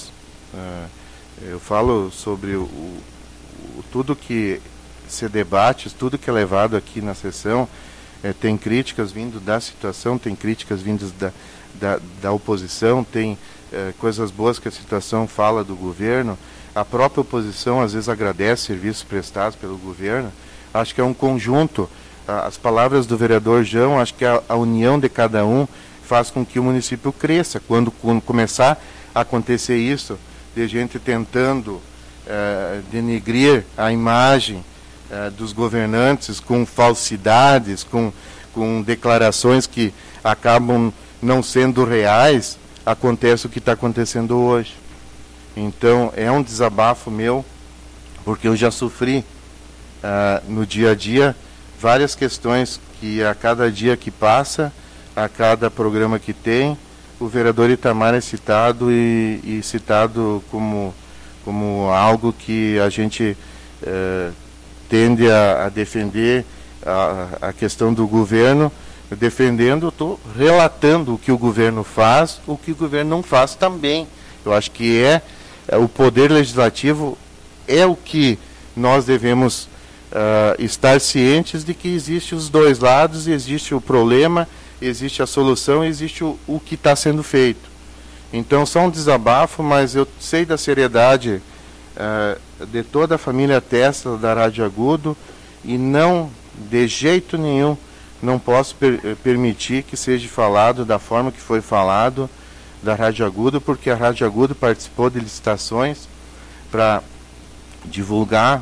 falo sobre tudo que se debate, tudo que é levado aqui na sessão. Tem críticas vindo da situação, tem críticas vindas da oposição, tem coisas boas que a situação fala do governo. A própria oposição às vezes agradece serviços prestados pelo governo. Acho que é um conjunto. As palavras do vereador João, acho que a união de cada um faz com que o município cresça. Quando começar a acontecer isso, de gente tentando denegrir a imagem dos governantes com falsidades, com declarações que acabam não sendo reais, acontece o que está acontecendo hoje. Então, é um desabafo meu, porque eu já sofri no dia a dia várias questões que a cada dia que passa, a cada programa que tem, o vereador Itamar é citado e citado como algo que a gente tende a defender a questão do governo. Defendendo, estou relatando o que o governo faz, o que o governo não faz também. Eu acho que o poder legislativo é o que nós devemos estar cientes de que existe os dois lados, existe o problema, existe a solução, existe o que está sendo feito. Então, só um desabafo, mas eu sei da seriedade de toda a família Testa da Rádio Agudo e não, de jeito nenhum, não posso permitir que seja falado da forma que foi falado da Rádio Agudo, porque a Rádio Agudo participou de licitações para divulgar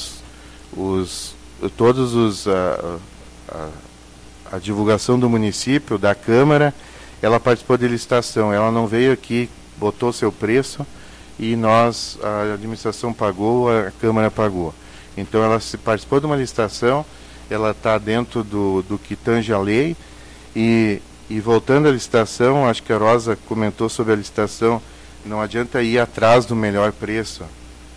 a divulgação do município, da Câmara. Ela participou de licitação, ela não veio aqui, botou seu preço e a administração pagou, a Câmara pagou. Então ela participou de uma licitação, ela está dentro do que tange a lei. E voltando à licitação, acho que a Rosa comentou sobre a licitação, não adianta ir atrás do melhor preço,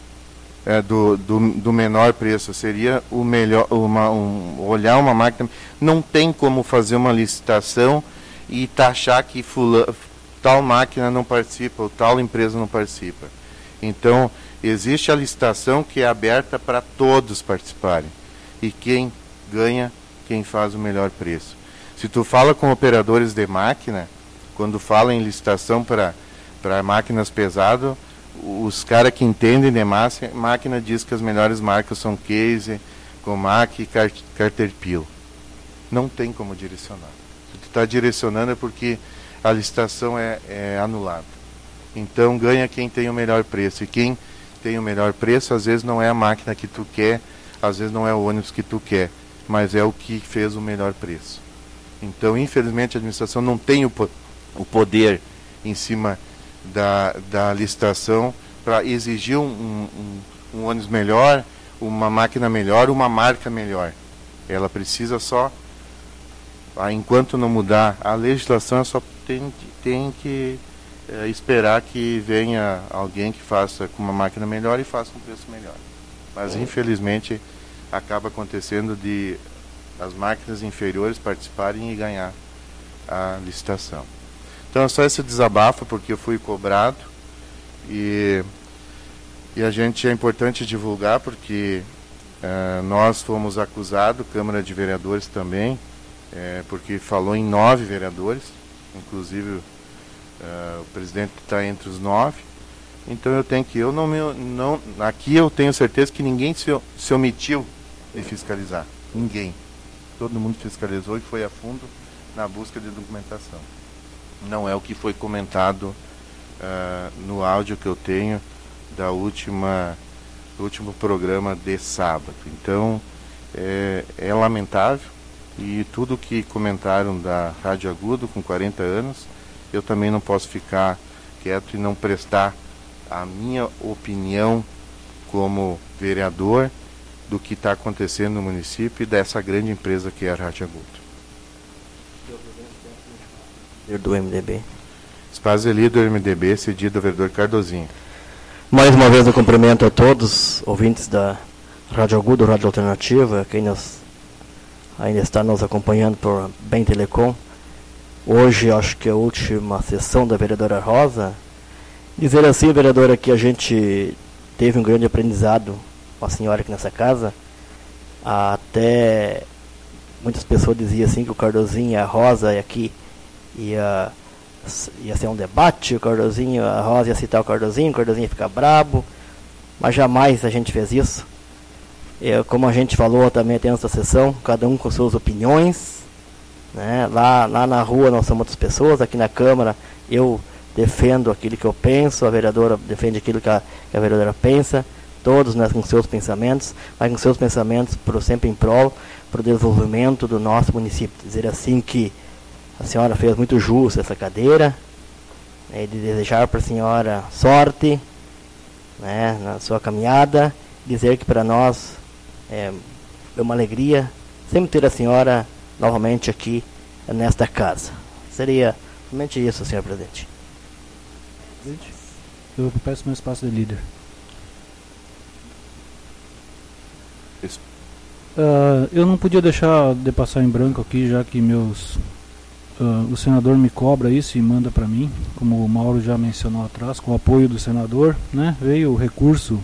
do menor preço, seria o melhor, olhar uma máquina. Não tem como fazer uma licitação e taxar que tal máquina não participa ou tal empresa não participa. Então, existe a licitação que é aberta para todos participarem. E quem ganha, quem faz o melhor preço. Se tu fala com operadores de máquina, quando fala em licitação para máquinas pesadas, os caras que entendem de máquina diz que as melhores marcas são Case, Comac e Caterpillar. Não tem como direcionar. Se tu está direcionando é porque a licitação é anulada. Então ganha quem tem o melhor preço. E quem tem o melhor preço, às vezes não é a máquina que tu quer, às vezes não é o ônibus que tu quer, mas é o que fez o melhor preço. Então, infelizmente, a administração não tem o poder em cima da licitação para exigir um ônibus melhor, uma máquina melhor, uma marca melhor. Ela precisa só, enquanto não mudar a legislação, só tem que esperar que venha alguém que faça com uma máquina melhor e faça com preço melhor. Mas, infelizmente, acaba acontecendo de as máquinas inferiores participarem e ganhar a licitação. Então é só esse desabafo, porque eu fui cobrado e a gente é importante divulgar, porque nós fomos acusados, Câmara de Vereadores também, porque falou em 9 vereadores, inclusive o presidente está entre os 9. Então aqui eu tenho certeza que ninguém se omitiu de fiscalizar. Ninguém. Todo mundo fiscalizou e foi a fundo na busca de documentação. não é o que foi comentado no áudio que eu tenho do último programa de sábado. Então, é lamentável, e tudo que comentaram da Rádio Agudo com 40 anos, eu também não posso ficar quieto e não prestar a minha opinião como vereador do que está acontecendo no município e dessa grande empresa que é a Rádio Agudo. Do MDB. Espaço ali do MDB, cedido ao vereador Cardozinho. Mais uma vez eu cumprimento a todos, ouvintes da Rádio Agudo, Rádio Alternativa, quem ainda está nos acompanhando por Bem Telecom. Hoje, acho que é a última sessão da vereadora Rosa. Dizer assim, vereadora, que a gente teve um grande aprendizado com a senhora aqui nessa casa. Até muitas pessoas diziam assim que o Cardozinho e a Rosa aqui ia ser um debate, o Cardozinho, a Rosa ia citar o Cardozinho ia ficar brabo, mas jamais a gente fez isso. Como a gente falou também até nessa sessão, cada um com suas opiniões, né? Lá na rua nós somos outras pessoas, aqui na Câmara eu defendo aquilo que eu penso, a vereadora defende aquilo que a vereadora pensa, todos, né, com seus pensamentos, mas com seus pensamentos sempre em prol para o desenvolvimento do nosso município. Dizer assim que a senhora fez muito jus essa cadeira, né, de desejar para a senhora sorte, né, na sua caminhada, dizer que para nós é uma alegria sempre ter a senhora novamente aqui nesta casa. Seria somente isso, senhor presidente. Eu peço meu espaço de líder. Eu não podia deixar de passar em branco aqui, já que o senador me cobra isso e manda para mim, como o Mauro já mencionou atrás, com o apoio do senador, né, veio o recurso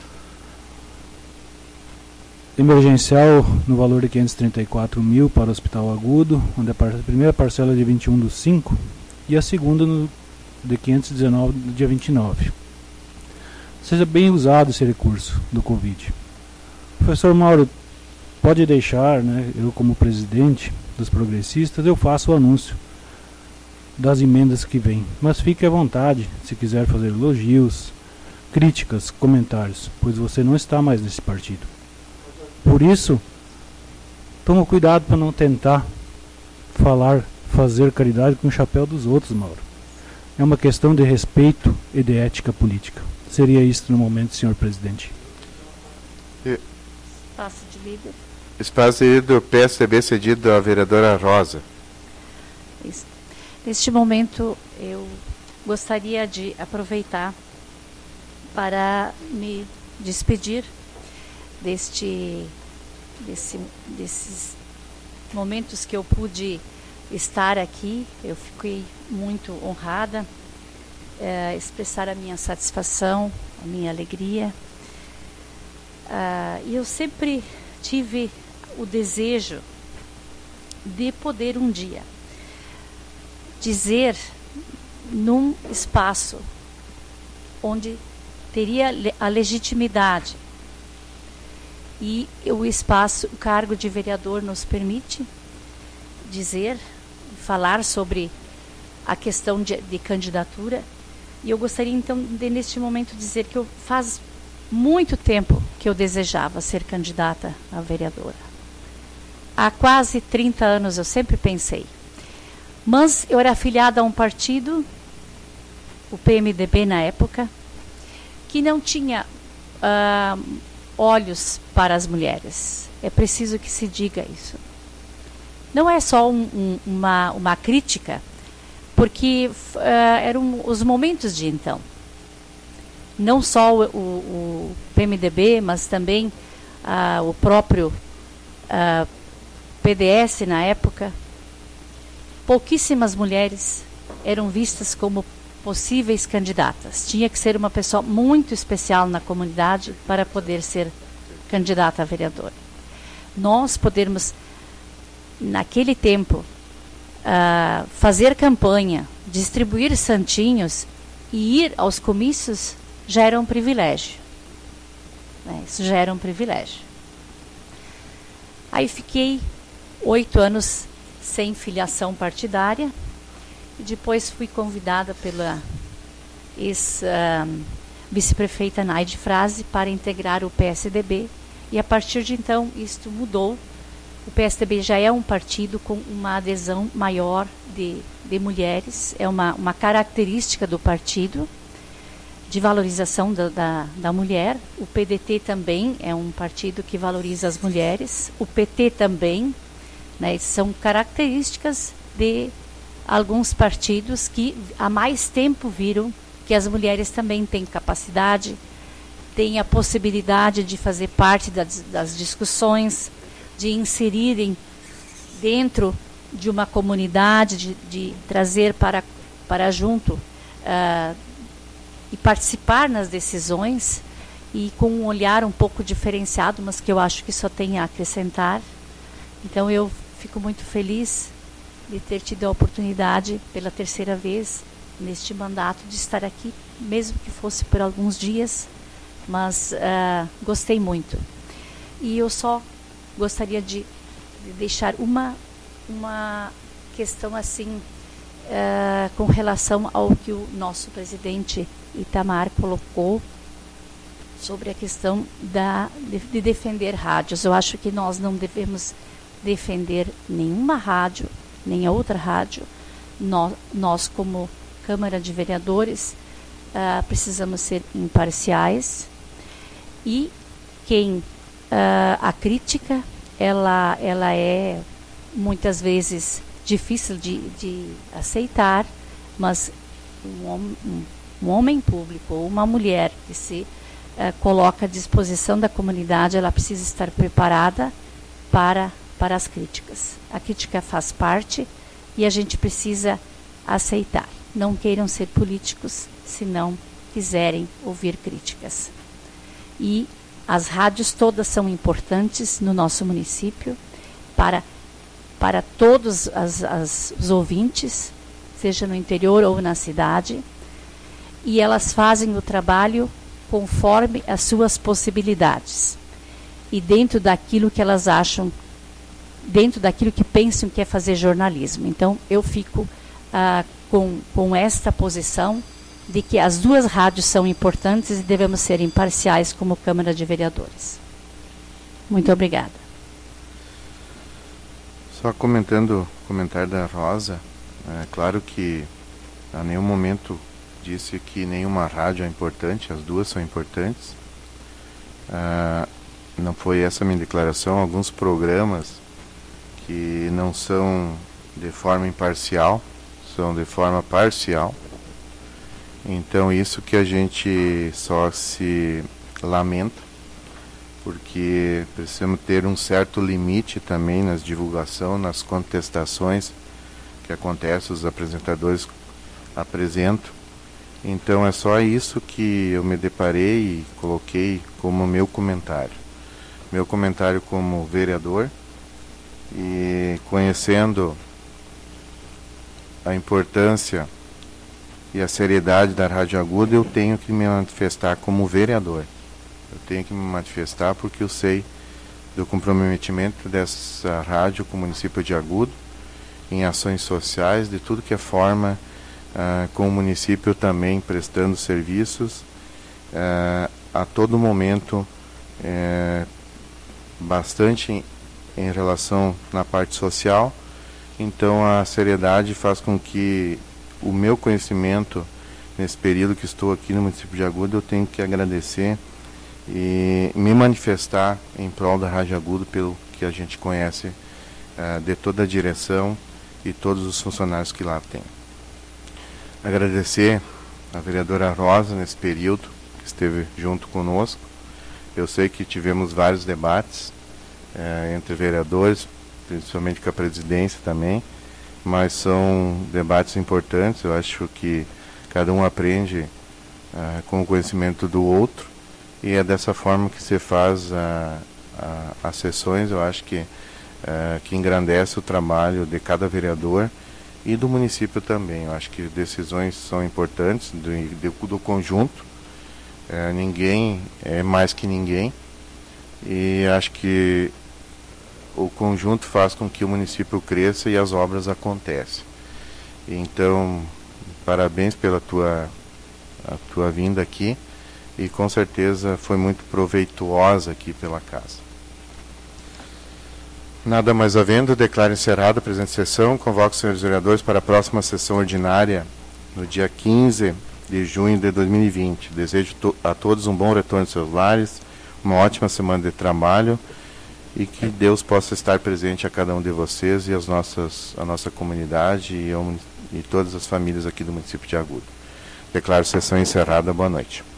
emergencial no valor de 534 mil para o Hospital Agudo, onde a primeira parcela é de 21/5 e a segunda de 519 no dia 29. Seja bem usado esse recurso do Covid. Professor Mauro, pode deixar, né, eu como presidente dos progressistas, eu faço o anúncio das emendas que vêm, mas fique à vontade se quiser fazer elogios, críticas, comentários, pois você não está mais nesse partido. Por isso, toma cuidado para não tentar fazer caridade com o chapéu dos outros, Mauro. É uma questão de respeito e de ética política. Seria isso no momento, senhor presidente. Espaço de líder. Espaço de líder do PSDB cedido à vereadora Rosa. Isso. Neste momento, eu gostaria de aproveitar para me despedir desses momentos que eu pude estar aqui. Eu fiquei muito honrada, expressar a minha satisfação, a minha alegria. E eu sempre tive o desejo de poder um dia dizer num espaço onde teria a legitimidade, e o cargo de vereador nos permite dizer, falar sobre a questão de candidatura. E eu gostaria então de neste momento dizer que faz muito tempo que eu desejava ser candidata a vereadora. Há quase 30 anos eu sempre pensei. Mas eu era afiliada a um partido, o PMDB na época, que não tinha olhos para as mulheres. É preciso que se diga isso. Não é só uma crítica, porque eram os momentos de então. Não só o PMDB, mas também o próprio PDS na época. Pouquíssimas mulheres eram vistas como possíveis candidatas. Tinha que ser uma pessoa muito especial na comunidade para poder ser candidata a vereadora. Nós podermos, naquele tempo, fazer campanha, distribuir santinhos e ir aos comícios já era um privilégio. Isso já era um privilégio. Aí fiquei 8 anos sem filiação partidária Depois fui convidada pela ex-vice-prefeita Naide Frase para integrar o PSDB, e a partir de então isto mudou. O PSDB já é um partido com uma adesão maior de mulheres, é uma característica do partido, de valorização da mulher. O PDT também é um partido que valoriza as mulheres, o PT também, né, são características de alguns partidos que há mais tempo viram que as mulheres também têm capacidade, têm a possibilidade de fazer parte das discussões, de inserirem dentro de uma comunidade, de trazer para junto e participar nas decisões, e com um olhar um pouco diferenciado, mas que eu acho que só tem a acrescentar. Então eu fico muito feliz de ter tido a oportunidade pela terceira vez neste mandato de estar aqui, mesmo que fosse por alguns dias, mas gostei muito. E eu só gostaria de deixar uma questão assim, com relação ao que o nosso presidente Itamar colocou sobre a questão de defender rádios. Eu acho que nós não devemos defender nenhuma rádio, nem a outra rádio. Nós como Câmara de Vereadores, precisamos ser imparciais, e a crítica ela é muitas vezes difícil de aceitar, mas um homem público ou uma mulher que se coloca à disposição da comunidade, ela precisa estar preparada para as críticas. A crítica faz parte e a gente precisa aceitar. Não queiram ser políticos se não quiserem ouvir críticas. E as rádios todas são importantes no nosso município para todos os ouvintes, seja no interior ou na cidade, e elas fazem o trabalho conforme as suas possibilidades e dentro daquilo que elas acham, dentro daquilo que pensam que é fazer jornalismo. Então eu fico com esta posição de que as duas rádios são importantes e devemos ser imparciais como Câmara de Vereadores. Muito obrigada. Só comentando o comentário da Rosa, é claro que a nenhum momento disse que nenhuma rádio é importante, as duas são importantes. Não foi essa a minha declaração. Alguns programas que não são de forma imparcial, são de forma parcial. Então isso que a gente só se lamenta, porque precisamos ter um certo limite também nas divulgações, nas contestações que acontecem, os apresentadores apresentam. Então é só isso que eu me deparei e coloquei como meu comentário. Meu comentário como vereador, e conhecendo a importância e a seriedade da Rádio Aguda, eu tenho que me manifestar como vereador. Eu tenho que me manifestar porque eu sei do comprometimento dessa rádio com o município de Agudo, em ações sociais, de tudo que é forma, com o município também prestando serviços, a todo momento, bastante em relação na parte social. Então a seriedade faz com que o meu conhecimento nesse período que estou aqui no município de Agudo, eu tenho que agradecer e me manifestar em prol da Rádio Agudo pelo que a gente conhece de toda a direção e todos os funcionários que lá tem. Agradecer a vereadora Rosa nesse período que esteve junto conosco. Eu sei que tivemos vários debates entre vereadores, principalmente com a presidência também, mas são debates importantes. Eu acho que cada um aprende com o conhecimento do outro, e é dessa forma que se faz as sessões. Eu acho que engrandece o trabalho de cada vereador e do município também. Eu acho que decisões são importantes do conjunto. Ninguém é mais que ninguém, e acho que o conjunto faz com que o município cresça e as obras acontecem. Então, parabéns pela tua vinda aqui, e com certeza foi muito proveituosa aqui pela casa. Nada mais havendo, declaro encerrada a presente sessão. Convoco os senhores vereadores para a próxima sessão ordinária, no dia 15 de junho de 2020. Desejo a todos um bom retorno aos seus lares, uma ótima semana de trabalho, e que Deus possa estar presente a cada um de vocês e a nossa comunidade e todas as famílias aqui do município de Agudo. Declaro sessão encerrada. Boa noite.